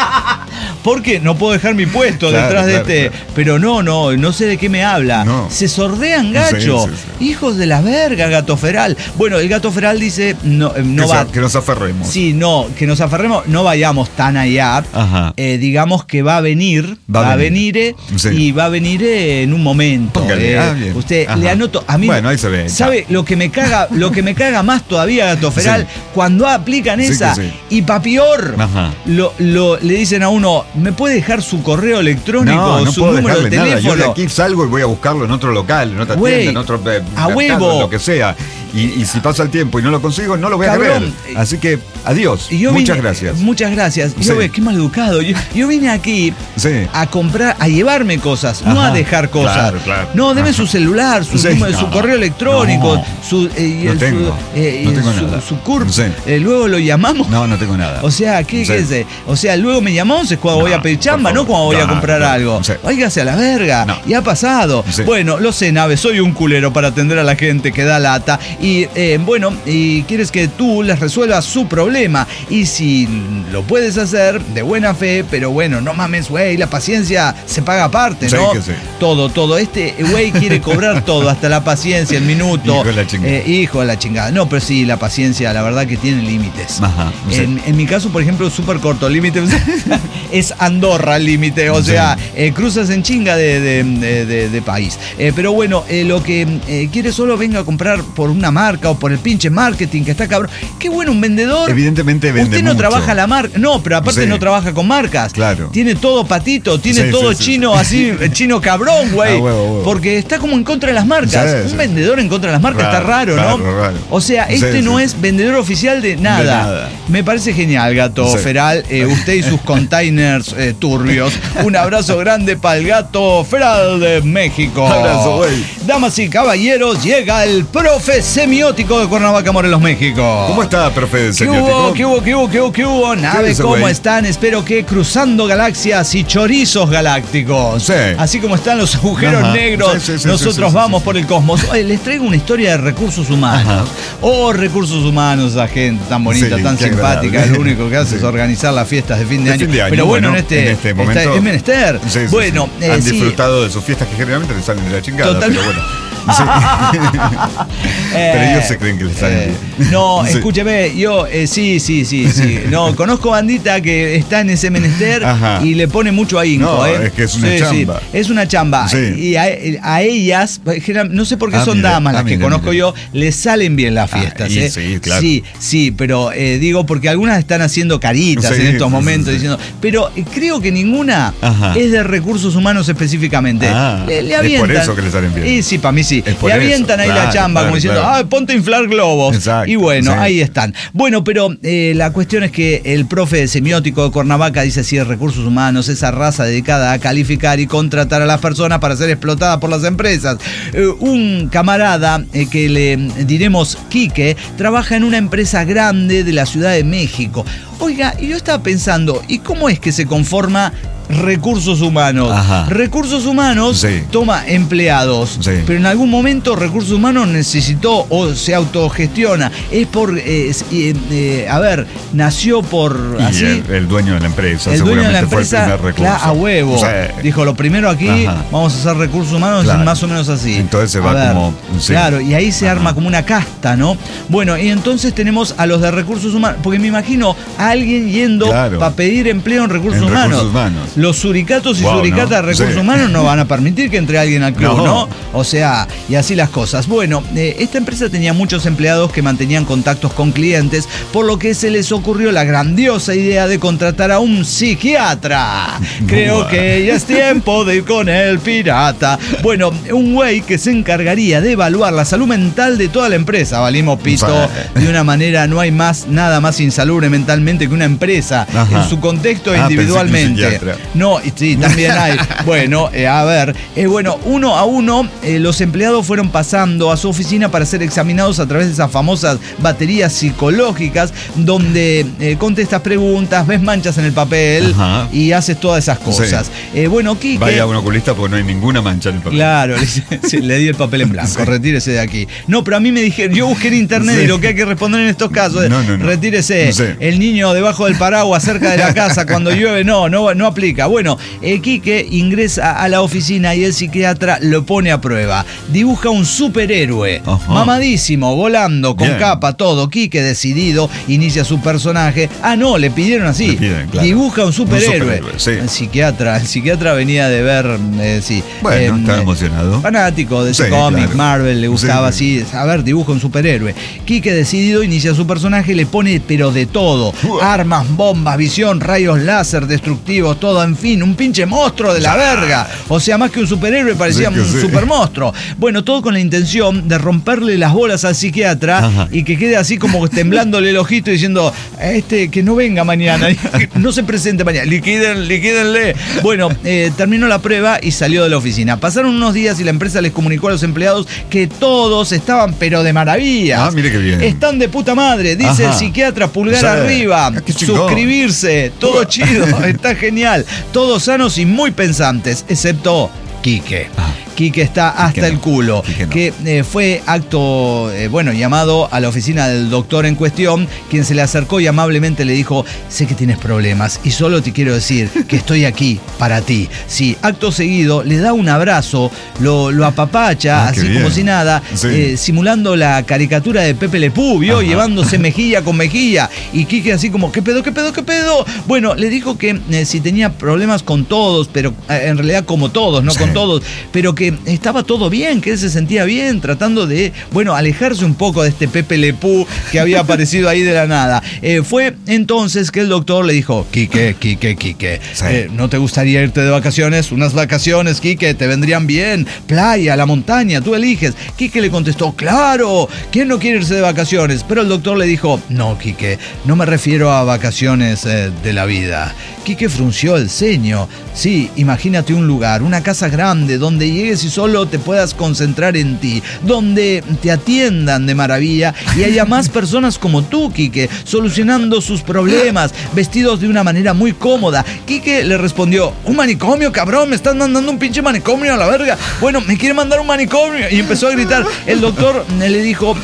Porque no puedo dejar mi puesto Claro, detrás de claro, este. claro. Pero no sé de qué me habla. No. Se sordean, gacho. Sí, sí. Hijos de la verga, Gato Feral. Bueno, el Gato Feral dice, no va. Que nos aferremos. Sí, no, que nos aferremos, no vayamos tan allá. Ajá. Digamos que va a venir, Va a venir. Sí. y va a venir en un momento. Póngale, bien. Usted Ajá. le anoto, a mí. Bueno, ahí se ve, ¿Sabe lo que me caga más todavía, Gato Feral? Sí. Cuando aplican Sí, esa que sí. y pa' peor, Ajá. le dicen a uno, ¿me puede dejar su correo electrónico, No su puedo número de dejarle nada. Yo de teléfono? aquí salgo y voy a buscarlo en otro local, en otra Güey, tienda, en otro a mercado, huevo. lo que sea. Y si pasa el tiempo y no lo consigo, no lo voy a Cabrón. ver. Así que, adiós. Y yo Muchas vine- gracias. Muchas gracias. Sí. Yo, qué mal educado. Yo vine aquí Sí. a comprar, a llevarme cosas, no Ajá. a dejar cosas. Claro, claro. No, deme Ajá. su celular, su, Sí. número, su No. correo electrónico, No. su, No tengo. No tengo nada. su CURP. Sí. Luego lo llamamos. No sé nada. O sea, ¿qué Sí. es? O sea, luego me llamamos es cuando voy a pedir chamba, por no favor. cuando voy a Claro, comprar claro. algo. Sí. Óigase a la verga. No. Y ha pasado. Sí. Bueno, lo sé, Nave, soy un culero para atender a la gente que da lata. Y bueno, y quieres que tú les resuelvas su problema. Y si lo puedes hacer de buena fe, pero bueno, no mames, güey, la paciencia se paga aparte, Sí, ¿no? que sí. Todo. Este güey quiere cobrar todo, hasta la paciencia, el minuto. Hijo de la chingada. Hijo de la chingada. No, pero sí, la paciencia, la verdad que tiene límites. Ajá, sí. En mi caso, por ejemplo, súper corto. Límite es Andorra el límite. O sea, cruzas en chinga de país. Pero bueno, lo que quiere solo venga a comprar por una marca o por el pinche marketing que está cabrón. Qué bueno un vendedor. Evidentemente vende Usted no mucho. trabaja la marca. No, pero aparte Sí. no trabaja con marcas. Claro. Tiene todo patito, tiene Sí, todo sí. chino así, chino cabrón, güey. Huevo. Porque está como en contra de las marcas. Sí, Un sí. vendedor en contra de las marcas está raro, ¿no? Raro. O sea, Sí, este no sí. es vendedor oficial de nada. De nada. Me parece genial, Gato Sí. Feral. Usted y sus containers turbios. Un abrazo grande para el Gato Feral de México. Abrazo, güey. Damas y caballeros, llega el profe semiótico de Cuernavaca, Morelos, México. ¿Cómo está, profe ¿Qué semiótico? hubo? ¿Qué hubo? Nave, dice, ¿cómo güey? están? Espero que cruzando galaxias y chorizos galácticos. Sí. Así como están los agujeros Ajá. negros, Sí, nosotros sí, vamos sí. por el cosmos. Oye, les traigo una historia de recursos humanos. Ajá. Oh, recursos humanos, esa gente tan bonita, Sí, tan qué simpática. agradable. Lo único que hace es Sí. organizar las fiestas de fin de año. Pero bueno, en este momento es menester. Sí, sí, bueno, sí. Han sí. disfrutado de sus fiestas que generalmente les salen de la chingada. Totalmente. Pero bueno. Pero ellos se creen que les sale bien. No, Sí. escúcheme, yo sí. No, conozco bandita que está en ese menester y le pone mucho ahínco. No, es que es una chamba. Sí, es una chamba. Sí. Y a ellas, no sé por qué son damas las que conozco yo, les salen bien las fiestas. Sí, claro. Sí, pero digo porque algunas están haciendo caritas en estos momentos diciendo, pero creo que ninguna es de recursos humanos específicamente. Le avientan. Es por eso que le salen bien. Sí, para mí sí. Es por Le avientan eso, ahí la chamba como diciendo, ponte a inflar globos. Exacto, y bueno, sí. ahí están. Bueno, pero la cuestión es que el profe de semiótico de Cuernavaca dice así de recursos humanos, esa raza dedicada a calificar y contratar a las personas para ser explotadas por las empresas. Un camarada que le diremos Quique, trabaja en una empresa grande de la Ciudad de México. Oiga, y yo estaba pensando, ¿y cómo es que se conforma recursos humanos? Recursos humanos toma empleados, pero en algún momento recursos humanos necesitó o se autogestiona. Es por, nació por Y así. el dueño de la empresa, El dueño de la seguramente empresa, fue el primer recurso. a huevo. Sí. Dijo, lo primero aquí, vamos a hacer recursos humanos, Claro. más o menos así. Entonces se va como... sí. Claro, y ahí se arma como una casta, ¿no? Bueno, y entonces tenemos a los de recursos humanos, porque me imagino a alguien yendo para pedir empleo en recursos humanos. Los suricatos y suricatas de recursos humanos no van a permitir que entre alguien al club, ¿no? O sea, y así las cosas. Bueno, esta empresa tenía muchos empleados que mantenían contactos con clientes, por lo que se les ocurrió la grandiosa idea de contratar a un psiquiatra. Creo que ya es tiempo de ir con el pirata. Bueno, un güey que se encargaría de evaluar la salud mental de toda la empresa. Valimos pito de una manera, no hay nada más insalubre mentalmente que una empresa en su contexto individualmente. No, sí, también hay. Bueno, uno a uno, los empleados fueron pasando a su oficina para ser examinados a través de esas famosas baterías psicológicas, donde contestas preguntas, ves manchas en el papel y haces todas esas cosas. Quique... Vaya a un oculista porque no hay ninguna mancha en el papel. Claro, le di el papel en blanco, retírese de aquí. No, pero a mí me dijeron, yo busqué en internet y lo que hay que responder en estos casos es, retírese, el niño debajo del paraguas cerca de la casa cuando llueve, no aplica. Bueno, Quique ingresa a la oficina y el psiquiatra lo pone a prueba. Dibuja un superhéroe, mamadísimo, volando, con capa, todo. Quique, decidido, inicia su personaje. Le pidieron así. Dibuja un superhéroe. El psiquiatra venía de ver, Bueno, estaba emocionado. Fanático de ese cómic, Marvel, le gustaba así. A ver, dibuja un superhéroe. Quique, decidido, inicia su personaje, le pone pero de todo. Armas, bombas, visión, rayos láser, destructivos, todo, en fin, un pinche monstruo de la verga. O sea, más que un superhéroe, parecía un super monstruo. Bueno, todo con la intención de romperle las bolas al psiquiatra y que quede así como temblándole el ojito diciendo, que no venga mañana, no se presente mañana, liquídenle. Bueno, terminó la prueba y salió de la oficina. Pasaron unos días y la empresa les comunicó a los empleados que todos estaban pero de maravilla. Mire qué bien. Están de puta madre, dice el psiquiatra, pulgar arriba, suscribirse, todo chido, está genial, todos sanos y muy pensantes, excepto Quique. Quique está hasta el culo. Que fue acto, llamado a la oficina del doctor en cuestión, quien se le acercó y amablemente le dijo, sé que tienes problemas y solo te quiero decir que estoy aquí para ti. Sí, acto seguido le da un abrazo, lo apapacha, así como si nada, simulando la caricatura de Pepe Le Pew, ¿vio? Llevándose mejilla con mejilla. Y Quique así como, ¿qué pedo? Bueno, le dijo que si tenía problemas con todos, pero en realidad como todos, no con todos, pero que estaba todo bien, que él se sentía bien, tratando de, alejarse un poco de este Pepe Le Pew que había aparecido ahí de la nada. Fue entonces que el doctor le dijo, Quique, ¿no te gustaría irte de vacaciones? Unas vacaciones, Quique, te vendrían bien. Playa, la montaña, tú eliges. Quique le contestó, claro, ¿quién no quiere irse de vacaciones? Pero el doctor le dijo, no, Quique, no me refiero a vacaciones de la vida. Quique frunció el ceño. Sí, imagínate un lugar, una casa grande, donde llegues y solo te puedas concentrar en ti, donde te atiendan de maravilla y haya más personas como tú, Quique, solucionando sus problemas, vestidos de una manera muy cómoda. Quique le respondió, ¿un manicomio, cabrón? ¿Me están mandando un pinche manicomio a la verga? Bueno, me quiere mandar un manicomio. Y empezó a gritar. El doctor le dijo,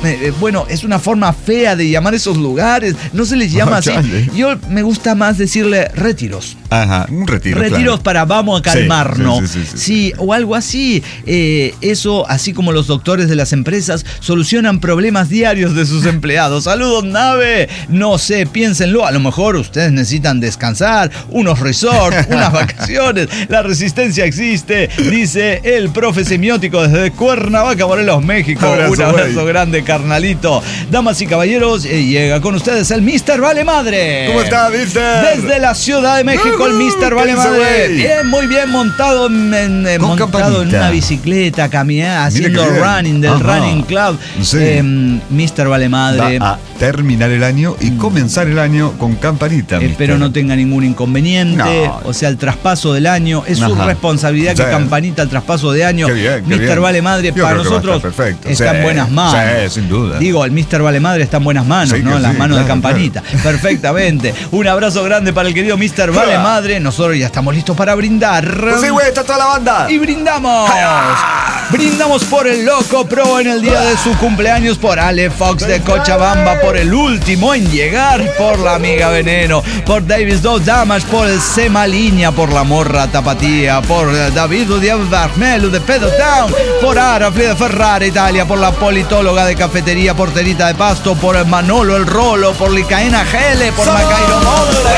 es una forma fea de llamar esos lugares, no se les llama así. Yo me gusta más decirle retiros. Ajá, un retiro. Retiros claro. para vamos a calmarnos. Sí, o algo así. Eso, así como los doctores de las empresas solucionan problemas diarios de sus empleados. Saludos, nave. No sé, piénsenlo. A lo mejor ustedes necesitan descansar, unos resorts, unas vacaciones. La resistencia existe, dice el profe semiótico desde Cuernavaca, Morelos, México. Un abrazo grande, carnalito. Damas y caballeros, llega con ustedes el Mr. Vale Madre. ¿Cómo está, Mr.? Desde la Ciudad de México, el Mr. Vale Madre. Bien, muy bien montado en una bicicleta, caminando, haciendo running del Running Club. Sí. Mr. Vale Madre. Va a terminar el año y comenzar el año con campanita. Espero no tenga ningún inconveniente. No. O sea, el traspaso del año es su responsabilidad que campanita el traspaso de año. Qué bien, Mr. Vale Madre, para nosotros está en buenas manos. Sí, sin duda. Digo, el Mr. Vale Madre está en buenas manos, ¿no? En las manos de campanita. Claro. Perfectamente. Un abrazo grande para el querido Mr. Vale Madre. Nosotros ya estamos listos para brindar. Pues sí, güey, está toda la banda. Y brindamos. Brindamos por el Loco Pro en el día de su cumpleaños, por Ale Fox de Cochabamba, por el último en llegar, por la amiga Veneno, por Davis Dos Damas, por el Sema Línea, por la Morra Tapatía, por David Udiab Barmelu de Pedo Town, por Arafli de Ferrara Italia, por la Politóloga de Cafetería Porterita de Pasto, por Manolo el Rolo, por Licaena Gele, por Macairo Monte.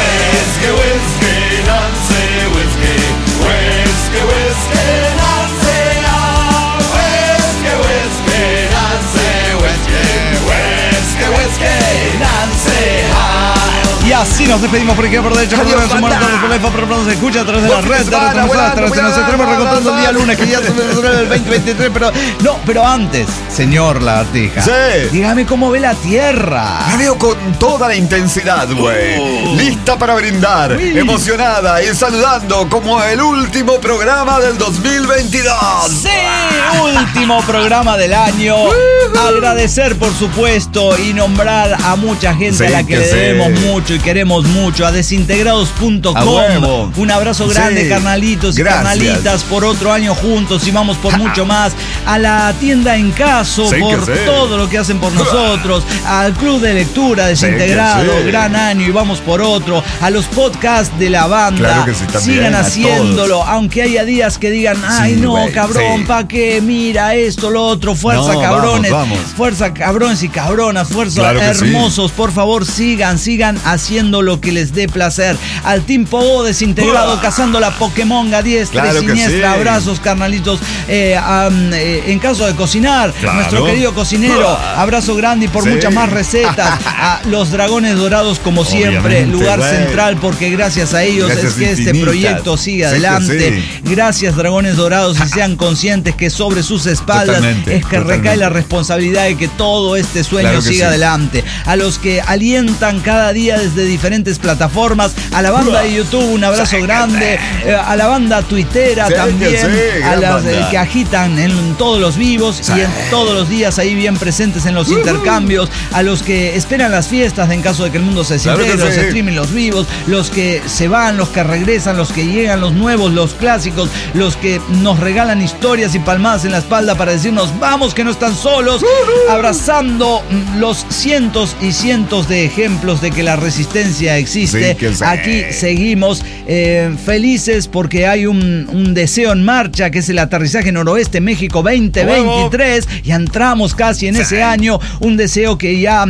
Y así nos despedimos por aquí por derecha, por derecha, por se escucha a través de la red, nos estaremos recontando el día lunes, que ya se el 2023, pero antes, señor Lagartija, dígame cómo ve la Tierra. La veo con toda la intensidad, güey. Lista para brindar, emocionada y saludando como el último programa del 2022. Sí, último programa del año. Agradecer, por supuesto, y nombrar a mucha gente a la que le debemos mucho y queremos mucho, a desintegrados.com. Un abrazo grande, carnalitos y carnalitas, por otro año juntos y vamos por mucho más. A la tienda En Caso, por todo lo que hacen por nosotros. Al Club de Lectura Desintegrado, gran año y vamos por otro. A los podcasts de la banda, sigan haciéndolo, aunque haya días que digan, ay no, cabrón, ¿pa' qué? Mira esto, lo otro, fuerza, cabrones. Fuerza, cabrones y cabronas, fuerza, hermosos, por favor, sigan haciendo lo que les dé placer. Al Team Pogo Desintegrado, cazando la Pokémon a diestra y siniestra. Abrazos, carnalitos. En caso de cocinar, nuestro querido cocinero, abrazo grande y por muchas más recetas. A los Dragones Dorados, como siempre, lugar central, porque gracias a ellos es que este proyecto sigue adelante. Gracias, Dragones Dorados, y sean conscientes que sobre sus espaldas es que recae la responsabilidad de que todo este sueño siga adelante. A los que alientan cada día desde diferentes plataformas, a la banda de YouTube, un abrazo grande, a la banda tuitera también, a las que agitan en todos los vivos y en todos los días ahí bien presentes en los intercambios, a los que esperan las fiestas en caso de que el mundo se desintegre, los streaming, los vivos, los que se van, los que regresan, los que llegan, los nuevos, los clásicos, los que nos regalan historias y palmadas en la espalda para decirnos vamos, que no están solos, abrazando los cientos y cientos de ejemplos de que la resistencia existe. Aquí seguimos felices porque hay un deseo en marcha, que es el aterrizaje noroeste México 2023. Ya entramos casi en ese año, un deseo que ya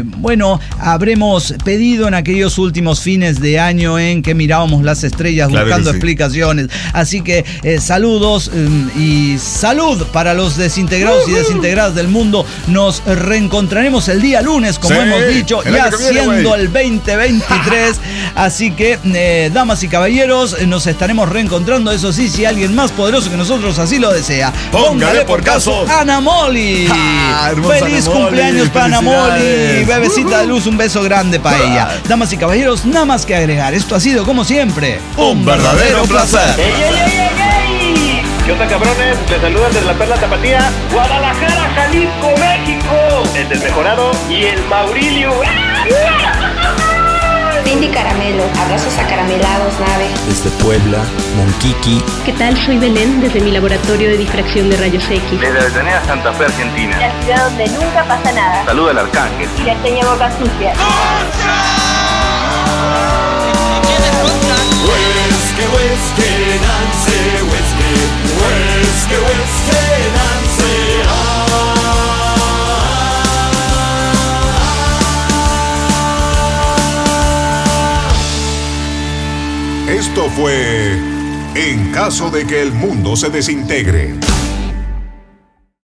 habremos pedido en aquellos últimos fines de año en que mirábamos las estrellas buscando explicaciones. Así que saludos y salud para los desintegrados y desintegradas del mundo. Nos reencontraremos el día lunes, como hemos dicho, ya siendo el 2023. Así que, damas y caballeros, nos estaremos reencontrando. Eso sí, si alguien más poderoso que nosotros así lo desea, póngale por caso Ana Molly. Feliz cumpleaños para Ana Molly, bebecita de luz, un beso grande para ella. Damas y caballeros, nada más que agregar. Esto ha sido, como siempre, un verdadero placer. ¿Qué onda, cabrones? Les saludan desde la Perla Tapatía, Guadalajara, Jalisco, México. El Desmejorado y el Maurilio. Cindy Caramelo, abrazos acaramelados, nave. Desde Puebla, Monquiqui. ¿Qué tal? Soy Belén, desde mi laboratorio de difracción de rayos X. Desde Avellaneda, Santa Fe, Argentina. La ciudad donde nunca pasa nada. Saluda al Arcángel. Y la seña Boca Sucia. Esto fue En caso de que el mundo se desintegre.